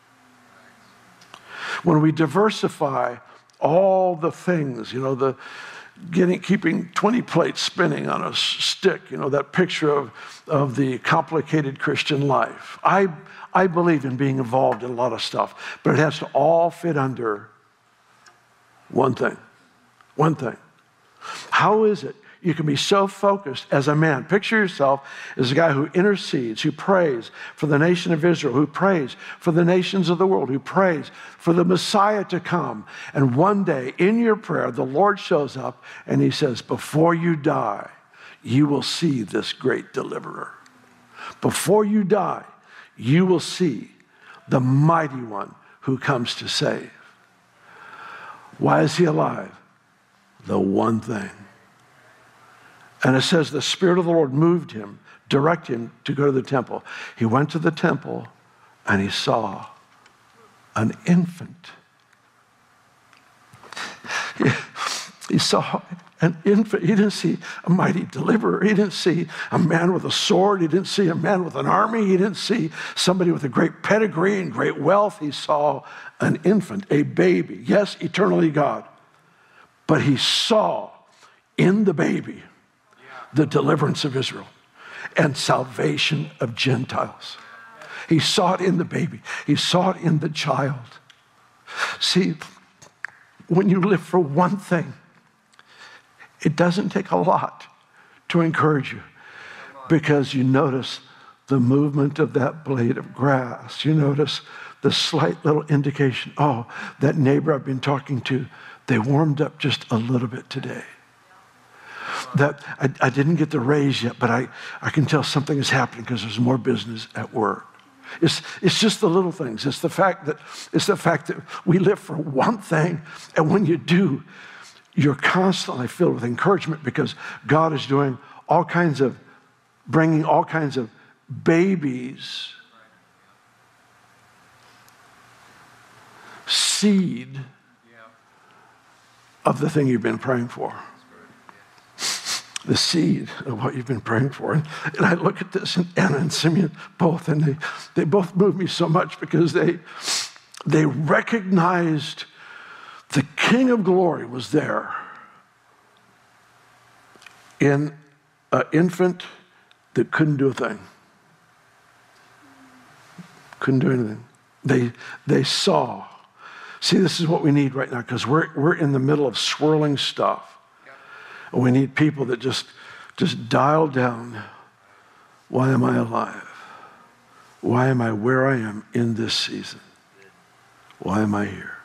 When we diversify all the things, keeping 20 plates spinning on a stick, that picture of the complicated Christian life. I believe in being involved in a lot of stuff, but it has to all fit under one thing. One thing. How is it you can be so focused as a man? Picture yourself as a guy who intercedes, who prays for the nation of Israel, who prays for the nations of the world, who prays for the Messiah to come. And one day in your prayer, the Lord shows up and he says, before you die, you will see this great deliverer. Before you die, you will see the mighty one who comes to save. Why is he alive? The one thing. And it says the Spirit of the Lord moved him, directed him to go to the temple. He went to the temple and he saw an infant. He saw an infant. He didn't see a mighty deliverer. He didn't see a man with a sword. He didn't see a man with an army. He didn't see somebody with a great pedigree and great wealth. He saw an infant, a baby. Yes, eternally God. But he saw in the baby the deliverance of Israel and salvation of Gentiles. He saw it in the baby. He saw it in the child. See, when you live for one thing, it doesn't take a lot to encourage you, because you notice the movement of that blade of grass. You notice the slight little indication. Oh, that neighbor I've been talking to, they warmed up just a little bit today. That I didn't get the raise yet, but I can tell something is happening because there's more business at work. It's just the little things. It's the fact that we live for one thing, and when you do, you're constantly filled with encouragement because God is doing bringing all kinds of babies, seed of the thing you've been praying for. The seed of what you've been praying for. And I look at this, and Anna and Simeon both, and they both moved me so much because they recognized the King of Glory was there in an infant that couldn't do a thing. Couldn't do anything. They saw. See, this is what we need right now, because we're in the middle of swirling stuff. And we need people that just dial down. Why am I alive? Why am I where I am in this season? Why am I here?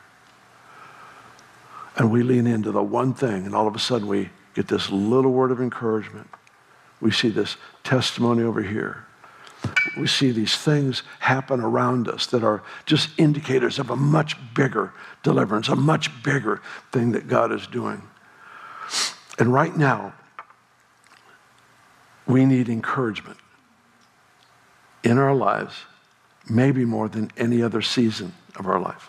And we lean into the one thing, and all of a sudden we get this little word of encouragement. We see this testimony over here. We see these things happen around us that are just indicators of a much bigger deliverance, a much bigger thing that God is doing. And right now, we need encouragement in our lives, maybe more than any other season of our life.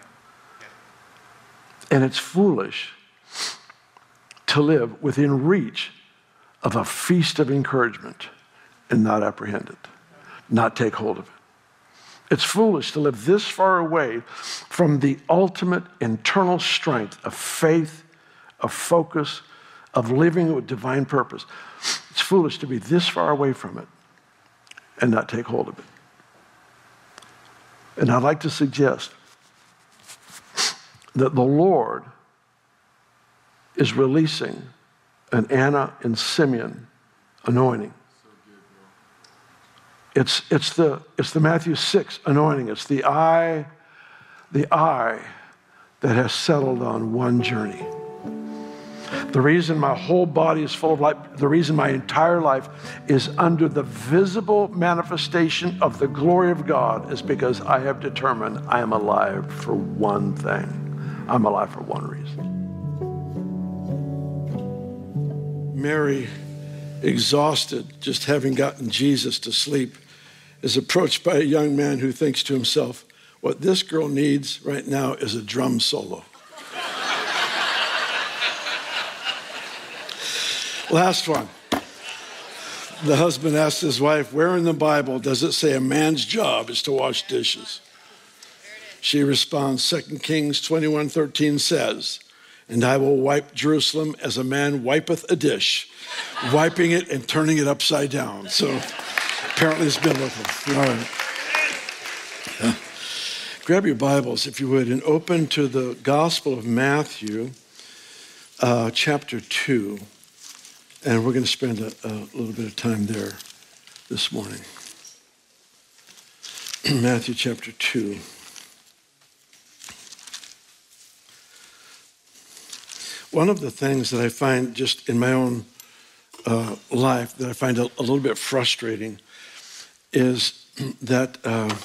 And it's foolish to live within reach of a feast of encouragement and not apprehend it, not take hold of it. It's foolish to live this far away from the ultimate internal strength of faith, of focus, of living with divine purpose. It's foolish to be this far away from it and not take hold of it. And I'd like to suggest that the Lord is releasing an Anna and Simeon anointing. It's the Matthew 6 anointing. It's the eye that has settled on one journey. The reason my whole body is full of light, the reason my entire life is under the visible manifestation of the glory of God is because I have determined I am alive for one thing. I'm alive for one reason. Mary, exhausted, just having gotten Jesus to sleep, is approached by a young man who thinks to himself, what this girl needs right now is a drum solo. Last one. The husband asked his wife, where in the Bible does it say a man's job is to wash dishes? She responds, 2 Kings 21:13 says, and I will wipe Jerusalem as a man wipeth a dish, wiping it and turning it upside down. So apparently it's biblical. All right. Grab your Bibles, if you would, and open to the Gospel of Matthew, chapter 2. And we're going to spend a little bit of time there this morning. Matthew chapter 2. One of the things that I find just in my own life that I find a little bit frustrating is that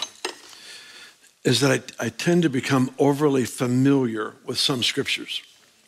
I tend to become overly familiar with some scriptures.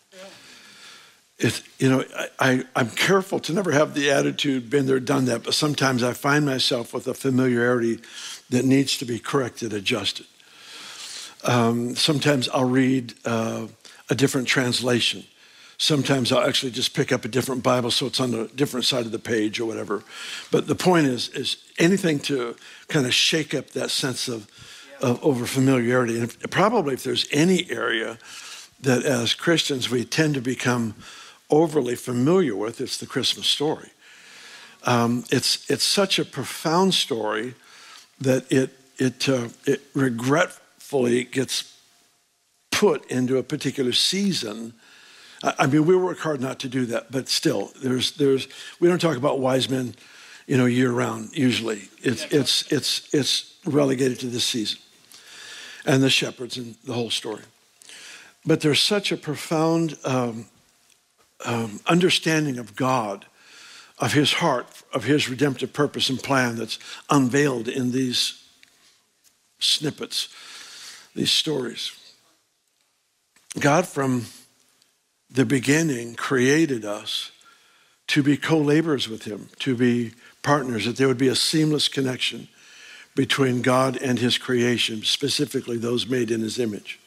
I'm careful to never have the attitude, been there, done that, but sometimes I find myself with a familiarity that needs to be corrected, adjusted. Sometimes I'll read a different translation. Sometimes I'll actually just pick up a different Bible so it's on a different side of the page or whatever. But the point is anything to kind of shake up that sense of over-familiarity. And probably if there's any area that as Christians we tend to become overly familiar with, it's the Christmas story. It's such a profound story that it regretfully gets put into a particular season. I mean, we work hard not to do that, but still, we don't talk about wise men, year round. Usually, it's relegated to this season, and the shepherds and the whole story. But there's such a profound understanding of God, of his heart, of his redemptive purpose and plan that's unveiled in these snippets, these stories. God from the beginning created us to be co-laborers with him, to be partners, that there would be a seamless connection between God and his creation, specifically those made in his image.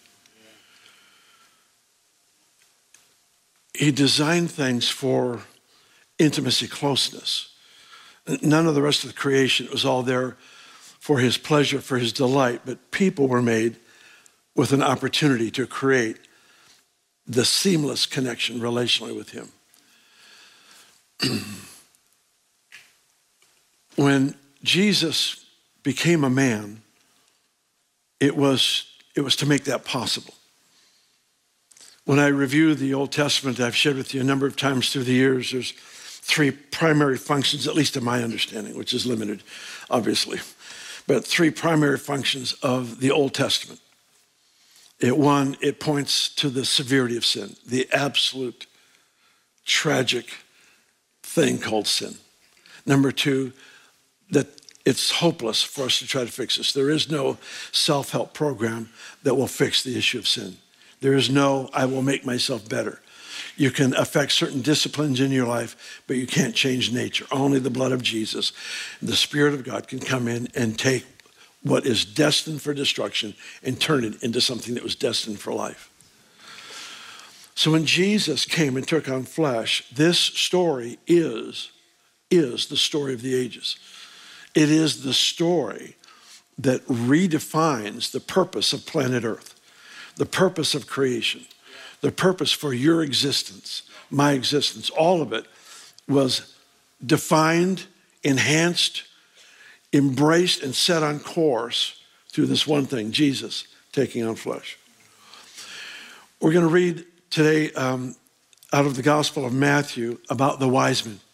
He designed things for intimacy, closeness. None of the rest of the creation, it was all there for his pleasure, for his delight, but people were made with an opportunity to create the seamless connection relationally with him. When Jesus became a man, it was to make that possible. When I review the Old Testament, I've shared with you a number of times through the years, there's three primary functions, at least in my understanding, which is limited, obviously, but three primary functions of the Old Testament. One, it points to the severity of sin, the absolute tragic thing called sin. Number two, that it's hopeless for us to try to fix this. There is no self-help program that will fix the issue of sin. There is no, I will make myself better. You can affect certain disciplines in your life, but you can't change nature. Only the blood of Jesus, the Spirit of God can come in and take what is destined for destruction and turn it into something that was destined for life. So when Jesus came and took on flesh, this story is the story of the ages. It is the story that redefines the purpose of planet Earth, the purpose of creation, the purpose for your existence, my existence. All of it was defined, enhanced, embraced, and set on course through this one thing, Jesus taking on flesh. We're going to read today out of the Gospel of Matthew about the wise men.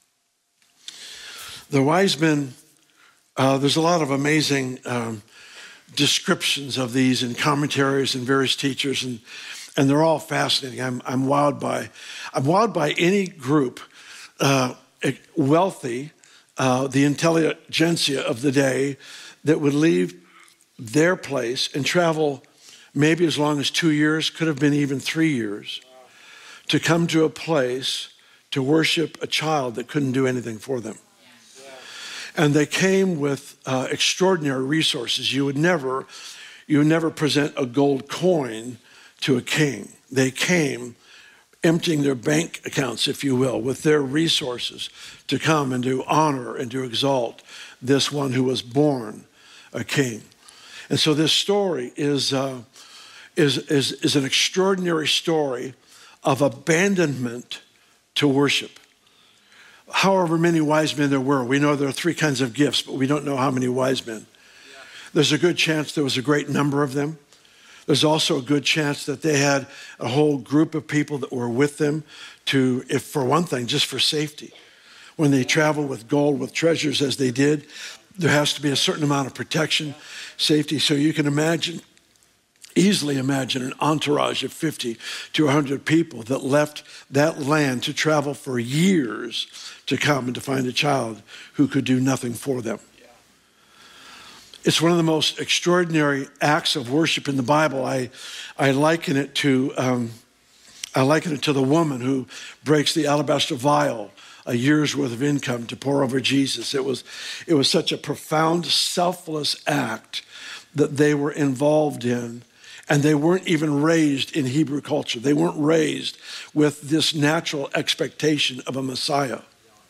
The wise men, there's a lot of amazing descriptions of these in commentaries and various teachers, and they're all fascinating. I'm wowed by any group, wealthy, the intelligentsia of the day, that would leave their place and travel maybe as long as 2 years, could have been even 3 years, to come to a place to worship a child that couldn't do anything for them. And they came with extraordinary resources. You would never present a gold coin to a king. They came emptying their bank accounts, if you will, with their resources to come and to honor and to exalt this one who was born a king. And so this story is an extraordinary story of abandonment to worship. However many wise men there were, we know there are three kinds of gifts, but we don't know how many wise men. There's a good chance there was a great number of them. There's also a good chance that they had a whole group of people that were with them to, if for one thing, just for safety. When they travel with gold, with treasures as they did, there has to be a certain amount of protection, safety. So you can easily imagine an entourage of 50 to 100 people that left that land to travel for years to come and to find a child who could do nothing for them. It's one of the most extraordinary acts of worship in the Bible. I liken it to the woman who breaks the alabaster vial, a year's worth of income, to pour over Jesus. It was such a profound, selfless act that they were involved in, and they weren't even raised in Hebrew culture. They weren't raised with this natural expectation of a Messiah.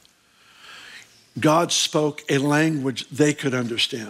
God spoke a language they could understand.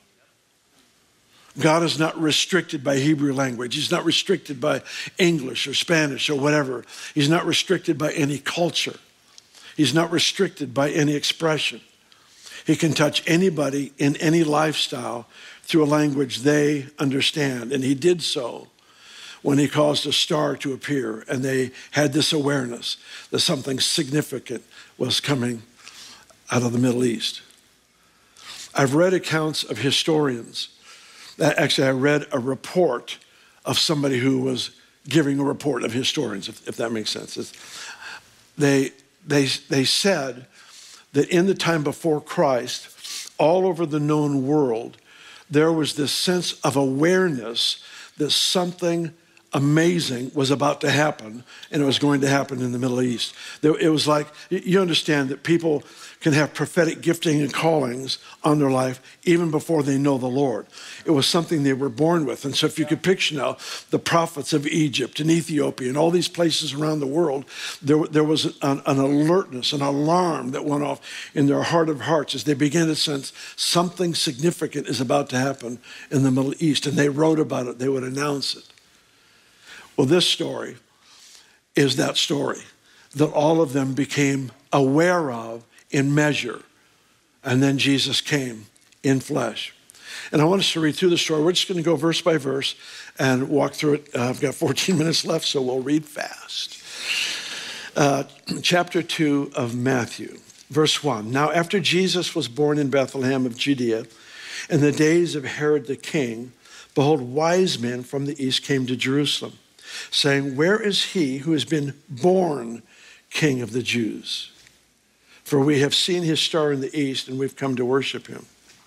God is not restricted by Hebrew language. He's not restricted by English or Spanish or whatever. He's not restricted by any culture. He's not restricted by any expression. He can touch anybody in any lifestyle through a language they understand. And he did so when he caused a star to appear, and they had this awareness that something significant was coming out of the Middle East. I've read accounts of historians. Actually, I read a report of somebody who was giving a report of historians, if that makes sense. They said that in the time before Christ, all over the known world, there was this sense of awareness that something amazing was about to happen, and it was going to happen in the Middle East. It was like, you understand that people can have prophetic gifting and callings on their life even before they know the Lord. It was something they were born with. And so if you could picture now the prophets of Egypt and Ethiopia and all these places around the world, there was an alertness, an alarm that went off in their heart of hearts as they began to sense something significant is about to happen in the Middle East. And they wrote about it. They would announce it. Well, this story is that story that all of them became aware of in measure. And then Jesus came in flesh. And I want us to read through the story. We're just going to go verse by verse and walk through it. I've got 14 minutes left, so we'll read fast. Chapter 2 of Matthew, verse 1. Now, after Jesus was born in Bethlehem of Judea, in the days of Herod the king, behold, wise men from the east came to Jerusalem, saying, where is he who has been born King of the Jews? For we have seen his star in the east, and we've come to worship him.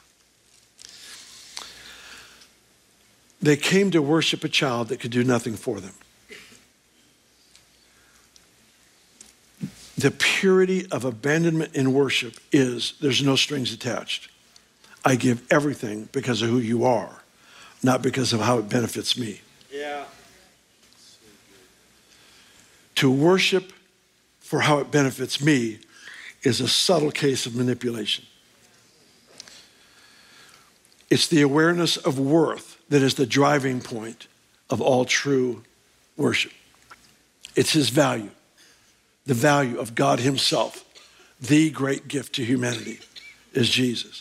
They came to worship a child that could do nothing for them. The purity of abandonment in worship is there's no strings attached. I give everything because of who you are, not because of how it benefits me. Yeah. To worship for how it benefits me is a subtle case of manipulation. It's the awareness of worth that is the driving point of all true worship. It's his value, the value of God himself. The great gift to humanity is Jesus.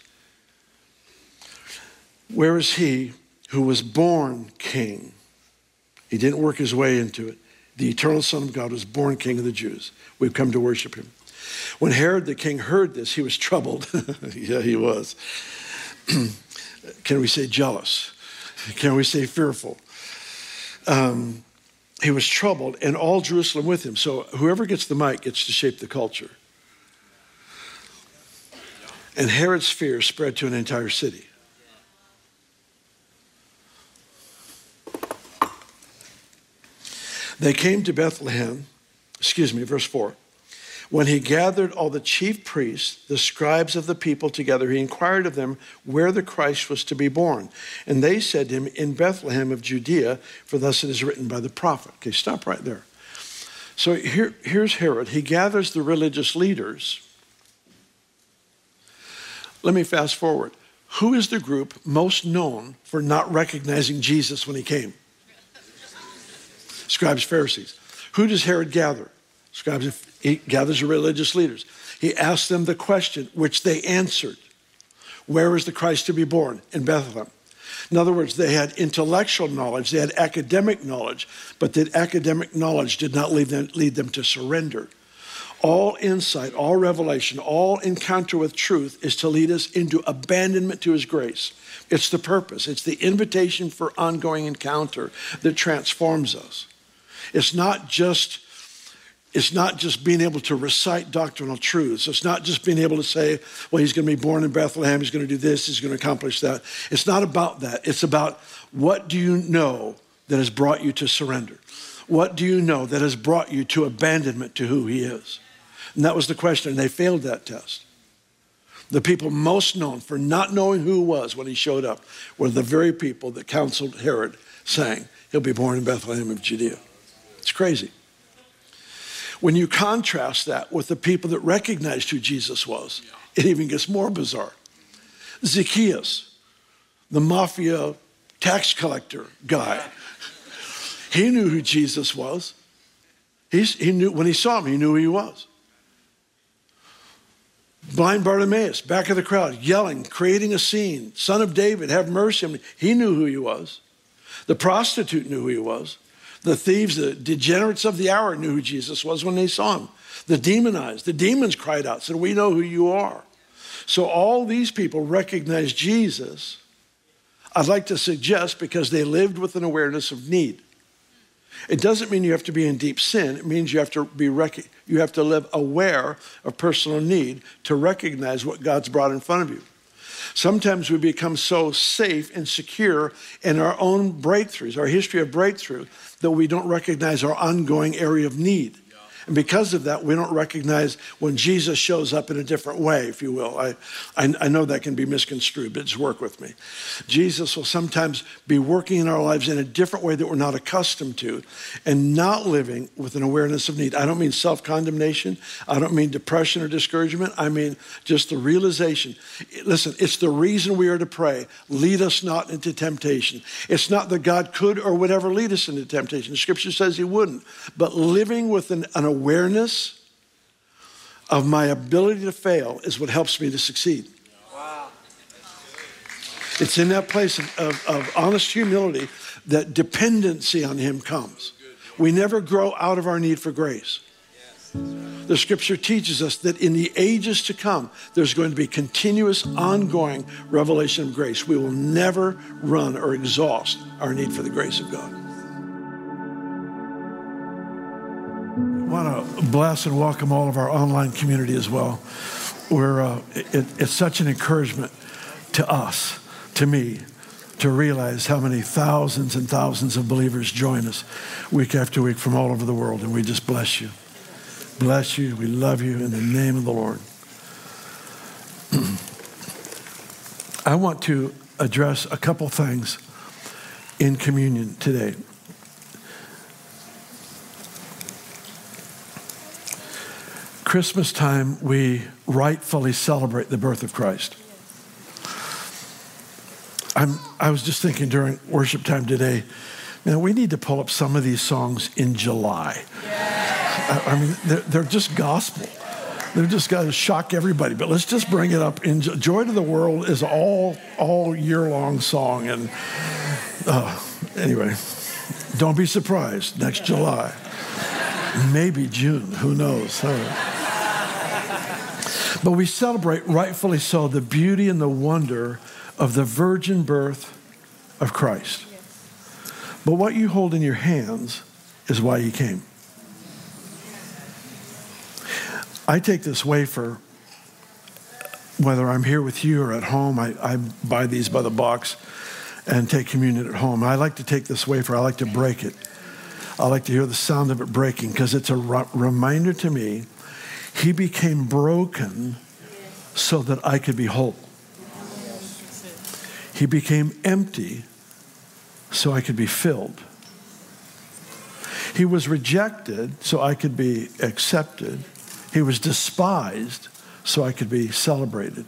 Where is he who was born king? He didn't work his way into it. The eternal Son of God was born King of the Jews. We've come to worship him. When Herod the king heard this, he was troubled. Yeah, he was. Can we say jealous? Can we say fearful? He was troubled, and all Jerusalem with him. So whoever gets the mic gets to shape the culture. And Herod's fear spread to an entire city. They came to Bethlehem, verse 4. When he gathered all the chief priests, the scribes of the people together, he inquired of them where the Christ was to be born. And they said to him, in Bethlehem of Judea, for thus it is written by the prophet. Okay, stop right there. So here's Herod. He gathers the religious leaders. Let me fast forward. Who is the group most known for not recognizing Jesus when he came? Scribes, Pharisees. Who does Herod gather? Scribes. He gathers the religious leaders. He asks them the question, which they answered. Where is the Christ to be born? In Bethlehem. In other words, they had intellectual knowledge, they had academic knowledge, but that academic knowledge did not lead them to surrender. All insight, all revelation, all encounter with truth is to lead us into abandonment to his grace. It's the purpose. It's the invitation for ongoing encounter that transforms us. It's not just being able to recite doctrinal truths. It's not just being able to say, well, he's going to be born in Bethlehem, he's going to do this, he's going to accomplish that. It's not about that. It's about what do you know that has brought you to surrender? What do you know that has brought you to abandonment to who he is? And that was the question, and they failed that test. The people most known for not knowing who he was when he showed up were the very people that counseled Herod, saying, he'll be born in Bethlehem of Judea. It's crazy. When you contrast that with the people that recognized who Jesus was, it even gets more bizarre. Zacchaeus, the mafia tax collector guy, he knew who Jesus was. He knew when he saw him, he knew who he was. Blind Bartimaeus, back of the crowd, yelling, creating a scene. Son of David, have mercy on me. He knew who he was. The prostitute knew who he was. The thieves, the degenerates of the hour knew who Jesus was when they saw him. The demonized, the demons cried out, said, we know who you are. So all these people recognized Jesus, I'd like to suggest, because they lived with an awareness of need. It doesn't mean you have to be in deep sin. It means you have to live aware of personal need to recognize what God's brought in front of you. Sometimes we become so safe and secure in our own breakthroughs, our history of breakthrough, that we don't recognize our ongoing area of need. And because of that, we don't recognize when Jesus shows up in a different way, if you will. I know that can be misconstrued, but just work with me. Jesus will sometimes be working in our lives in a different way that we're not accustomed to, and not living with an awareness of need. I don't mean self-condemnation. I don't mean depression or discouragement. I mean just the realization. Listen, it's the reason we are to pray, lead us not into temptation. It's not that God could or would ever lead us into temptation. The scripture says he wouldn't. But living with an awareness of my ability to fail is what helps me to succeed. Wow. It's in that place of honest humility that dependency on him comes. We never grow out of our need for grace. The scripture teaches us that in the ages to come, there's going to be continuous, ongoing revelation of grace. We will never run or exhaust our need for the grace of God. I want to bless and welcome all of our online community as well. It's such an encouragement to us, to me, to realize how many thousands and thousands of believers join us week after week from all over the world. And we just bless you. Bless you. We love you in the name of the Lord. I want to address a couple things in communion today. Christmas time, we rightfully celebrate the birth of Christ. I was just thinking during worship time today, man, we need to pull up some of these songs in July. I mean, they're just gospel. They're just got to shock everybody. But let's just bring it up. Joy to the World is all year-long song. And anyway, don't be surprised next July. Maybe June, who knows? But we celebrate, rightfully so, the beauty and the wonder of the virgin birth of Christ. But what you hold in your hands is why he came. I take this wafer, whether I'm here with you or at home. I buy these by the box and take communion at home. I like to take this wafer. I like to break it. I like to hear the sound of it breaking because it's a reminder to me he became broken so that I could be whole. He became empty so I could be filled. He was rejected so I could be accepted. He was despised so I could be celebrated.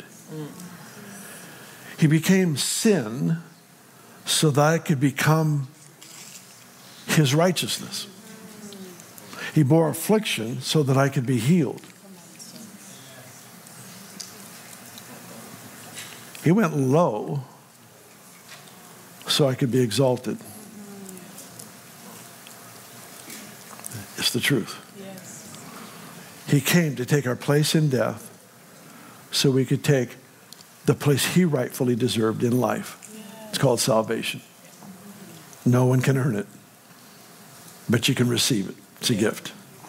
He became sin so that I could become his righteousness. He bore affliction so that I could be healed. He went low so I could be exalted. It's the truth. Yes. He came to take our place in death so we could take the place he rightfully deserved in life. It's called salvation. No one can earn it, but you can receive it. It's a gift.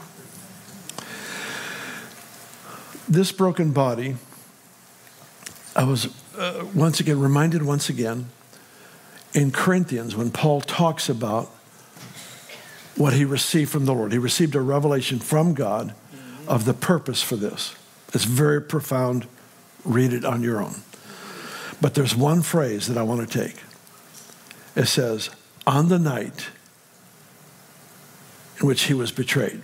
This broken body, I was reminded once again in Corinthians when Paul talks about what he received from the Lord. He received a revelation from God of the purpose for this. It's very profound. Read it on your own. But there's one phrase that I want to take. It says, on the night in which he was betrayed.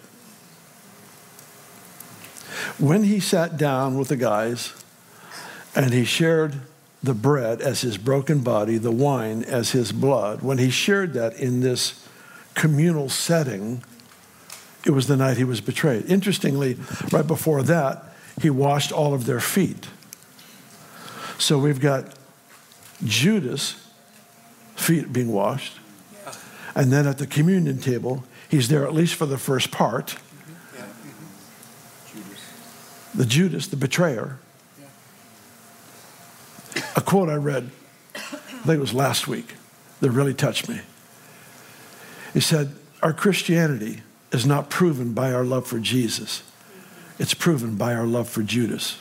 When he sat down with the guys and he shared the bread as his broken body, the wine as his blood, when he shared that in this communal setting, it was the night he was betrayed. Interestingly, right before that, he washed all of their feet. So we've got Judas' feet being washed. And then at the communion table, he's there at least for the first part. The Judas, the betrayer. A quote I read, I think it was last week, that really touched me. He said, our Christianity is not proven by our love for Jesus. It's proven by our love for Judas.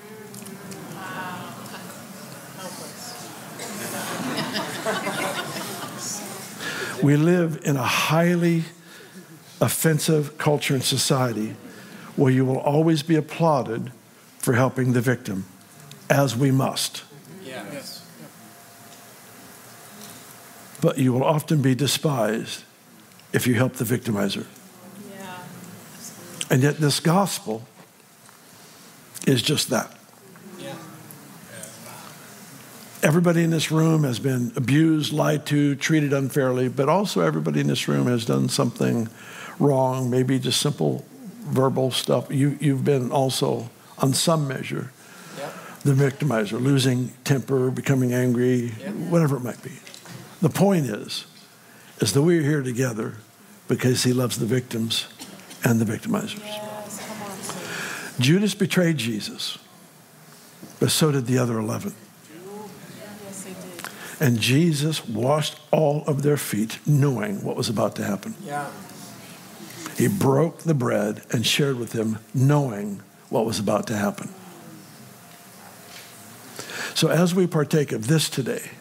We live in a highly offensive culture and society where you will always be applauded for helping the victim, as we must. Yes. But you will often be despised if you help the victimizer. Yeah. And yet this gospel is just that. Yeah. Everybody in this room has been abused, lied to, treated unfairly, but also everybody in this room has done something wrong, maybe just simple verbal stuff. You've been also, on some measure, the victimizer, losing temper, becoming angry, whatever it might be. The point is that we're here together because he loves the victims and the victimizers. Yes, come on, sir. Judas betrayed Jesus, but so did the other 11. Yes, they did. And Jesus washed all of their feet, knowing what was about to happen. Yeah. He broke the bread and shared with them, knowing what was about to happen. So as we partake of this today,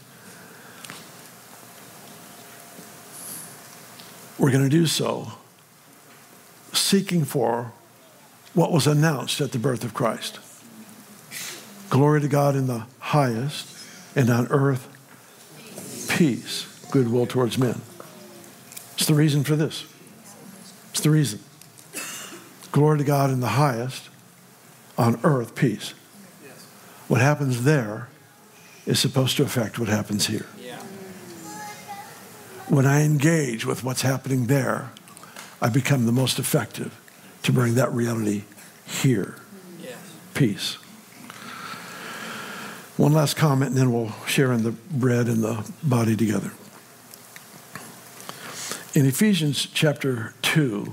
we're going to do so seeking for what was announced at the birth of Christ. Glory to God in the highest, and on earth, peace, goodwill towards men. It's the reason for this. It's the reason. Glory to God in the highest, on earth, peace. What happens there is supposed to affect what happens here. Yeah. When I engage with what's happening there, I become the most effective to bring that reality here. Yes. Peace. One last comment, and then we'll share in the bread and the body together. In Ephesians chapter 2,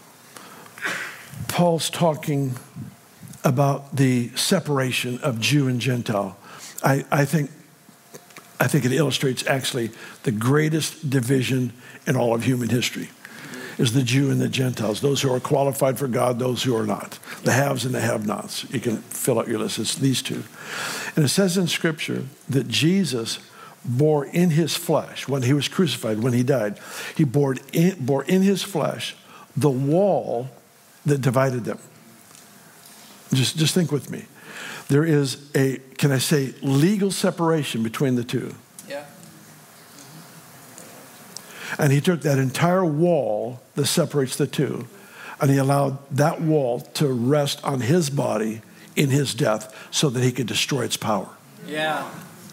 Paul's talking about the separation of Jew and Gentile. I think it illustrates actually the greatest division in all of human history is the Jew and the Gentiles, those who are qualified for God, those who are not, the haves and the have-nots. You can fill out your list. It's these two. And it says in Scripture that Jesus bore in his flesh, when he was crucified, when he died, he bore in his flesh the wall that divided them. Just think with me. There is a, can I say, legal separation between the two. Yeah. And he took that entire wall that separates the two, and he allowed that wall to rest on his body in his death so that he could destroy its power. Yeah.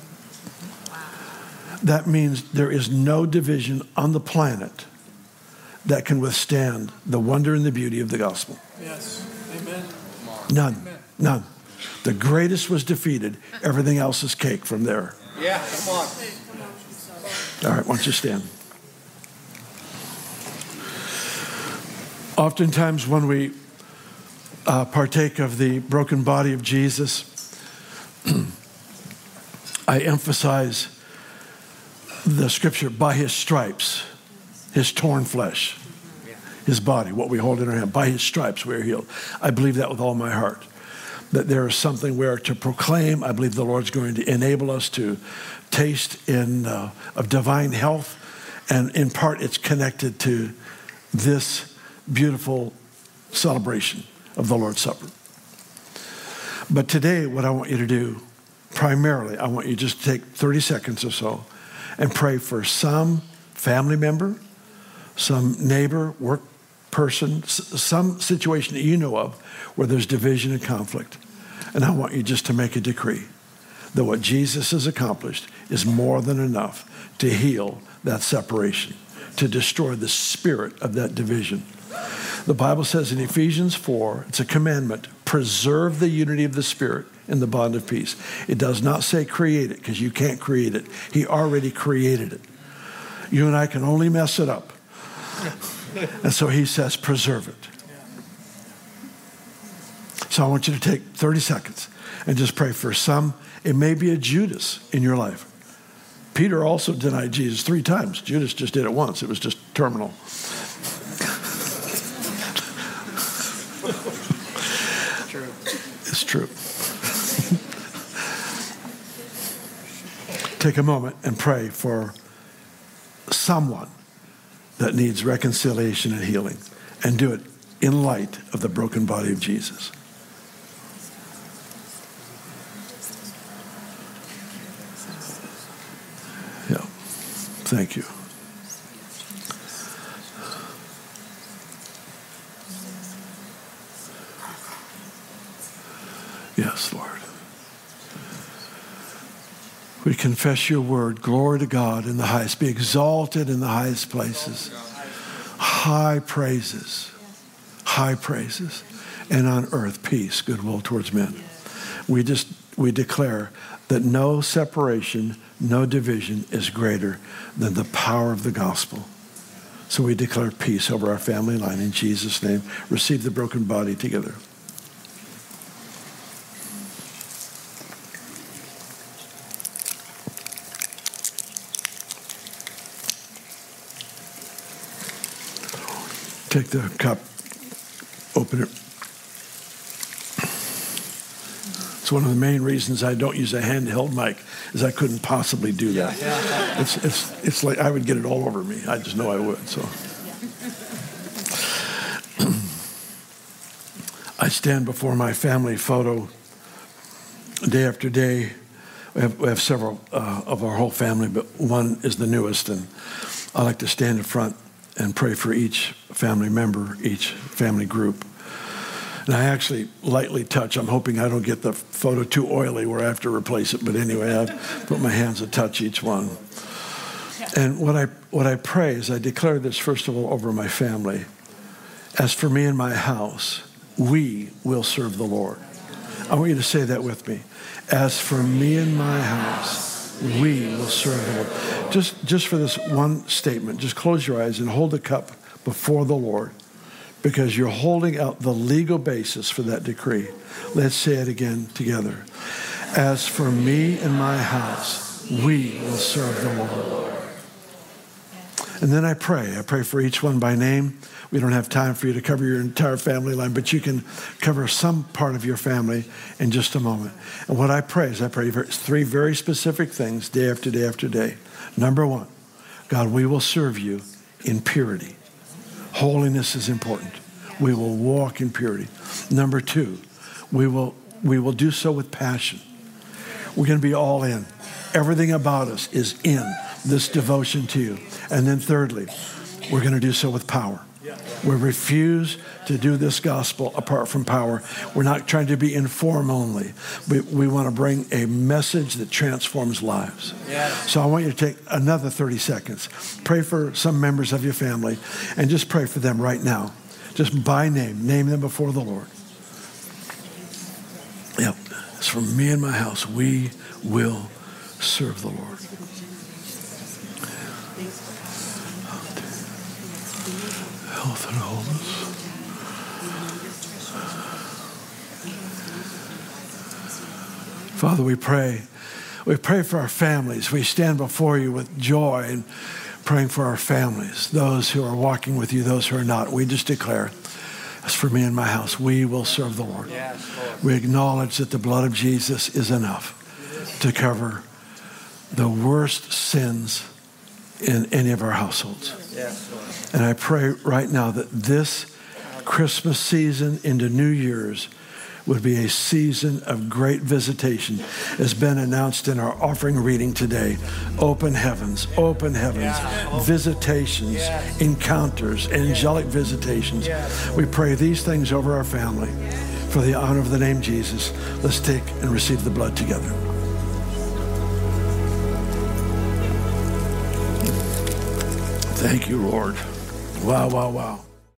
That means there is no division on the planet that can withstand the wonder and the beauty of the gospel. Yes. Amen. None. Amen. None. The greatest was defeated. Everything else is cake from there. Yeah, come on. All right, why don't you stand? Oftentimes when we partake of the broken body of Jesus, I emphasize the scripture, by his stripes, his torn flesh, his body, what we hold in our hand, by his stripes we are healed. I believe that with all my heart, that there is something where to proclaim. I believe the Lord's going to enable us to taste of divine health, and in part it's connected to this beautiful celebration of the Lord's Supper. But today, what I want you to do, primarily, I want you just to take 30 seconds or so and pray for some family member, some neighbor, work person, some situation that you know of where there's division and conflict. And I want you just to make a decree that what Jesus has accomplished is more than enough to heal that separation, to destroy the spirit of that division. The Bible says in Ephesians 4, it's a commandment, preserve the unity of the Spirit in the bond of peace. It does not say create it, because you can't create it. He already created it. You and I can only mess it up. And so he says preserve it. So I want you to take 30 seconds and just pray for some. It may be a Judas in your life. Peter also denied Jesus 3 times. Judas just did it once. It was just terminal. True. It's true. Take a moment and pray for someone that needs reconciliation and healing, and do it in light of the broken body of Jesus. Yeah. Thank you. Yes, Lord. We confess your word. Glory to God in the highest. Be exalted in the highest places. High praises. High praises. And on earth, peace, goodwill towards men. We declare that no separation, no division is greater than the power of the gospel. So we declare peace over our family line in Jesus' name. Receive the broken body together. Take the cup, open it. It's one of the main reasons I don't use a handheld mic, is I couldn't possibly do that. It's like I would get it all over me. I just know I would. So I stand before my family photo day after day. We have several of our whole family, but one is the newest, and I like to stand in front and pray for each family member, each family group. And I actually lightly touch. I'm hoping I don't get the photo too oily where I have to replace it. But anyway, I put my hands and touch each one. And what I pray is I declare this, first of all, over my family. As for me and my house, we will serve the Lord. I want you to say that with me. As for me and my house, we will serve the Lord. Just for this one statement, just close your eyes and hold the cup before the Lord, because you're holding out the legal basis for that decree. Let's say it again together. As for me and my house, we will serve the Lord. And then I pray for each one by name. We don't have time for you to cover your entire family line, but you can cover some part of your family in just a moment. And what I pray is I pray for 3 very specific things day after day after day. Number 1, God, we will serve you in purity. Holiness is important. We will walk in purity. Number 2, we will do so with passion. We're going to be all in. Everything about us is in this devotion to you. And then thirdly, we're going to do so with power. We refuse to do this gospel apart from power. We're not trying to be informed only. We want to bring a message that transforms lives. Yes. So I want you to take another 30 seconds. Pray for some members of your family and just pray for them right now. Just by name. Name them before the Lord. Yep. It's for me and my house. We will serve the Lord. Health and wholeness. Father, we pray. We pray for our families. We stand before you with joy and praying for our families, those who are walking with you, those who are not. We just declare, as for me and my house, we will serve the Lord. Yes, Lord. We acknowledge that the blood of Jesus is enough to cover the worst sins in any of our households. Yes, Lord. And I pray right now that this Christmas season into New Year's would be a season of great visitation, as been announced in our offering reading today. Open heavens, visitations, encounters, angelic visitations. We pray these things over our family for the honor of the name Jesus. Let's take and receive the blood together. Thank you, Lord. Wow, wow, wow.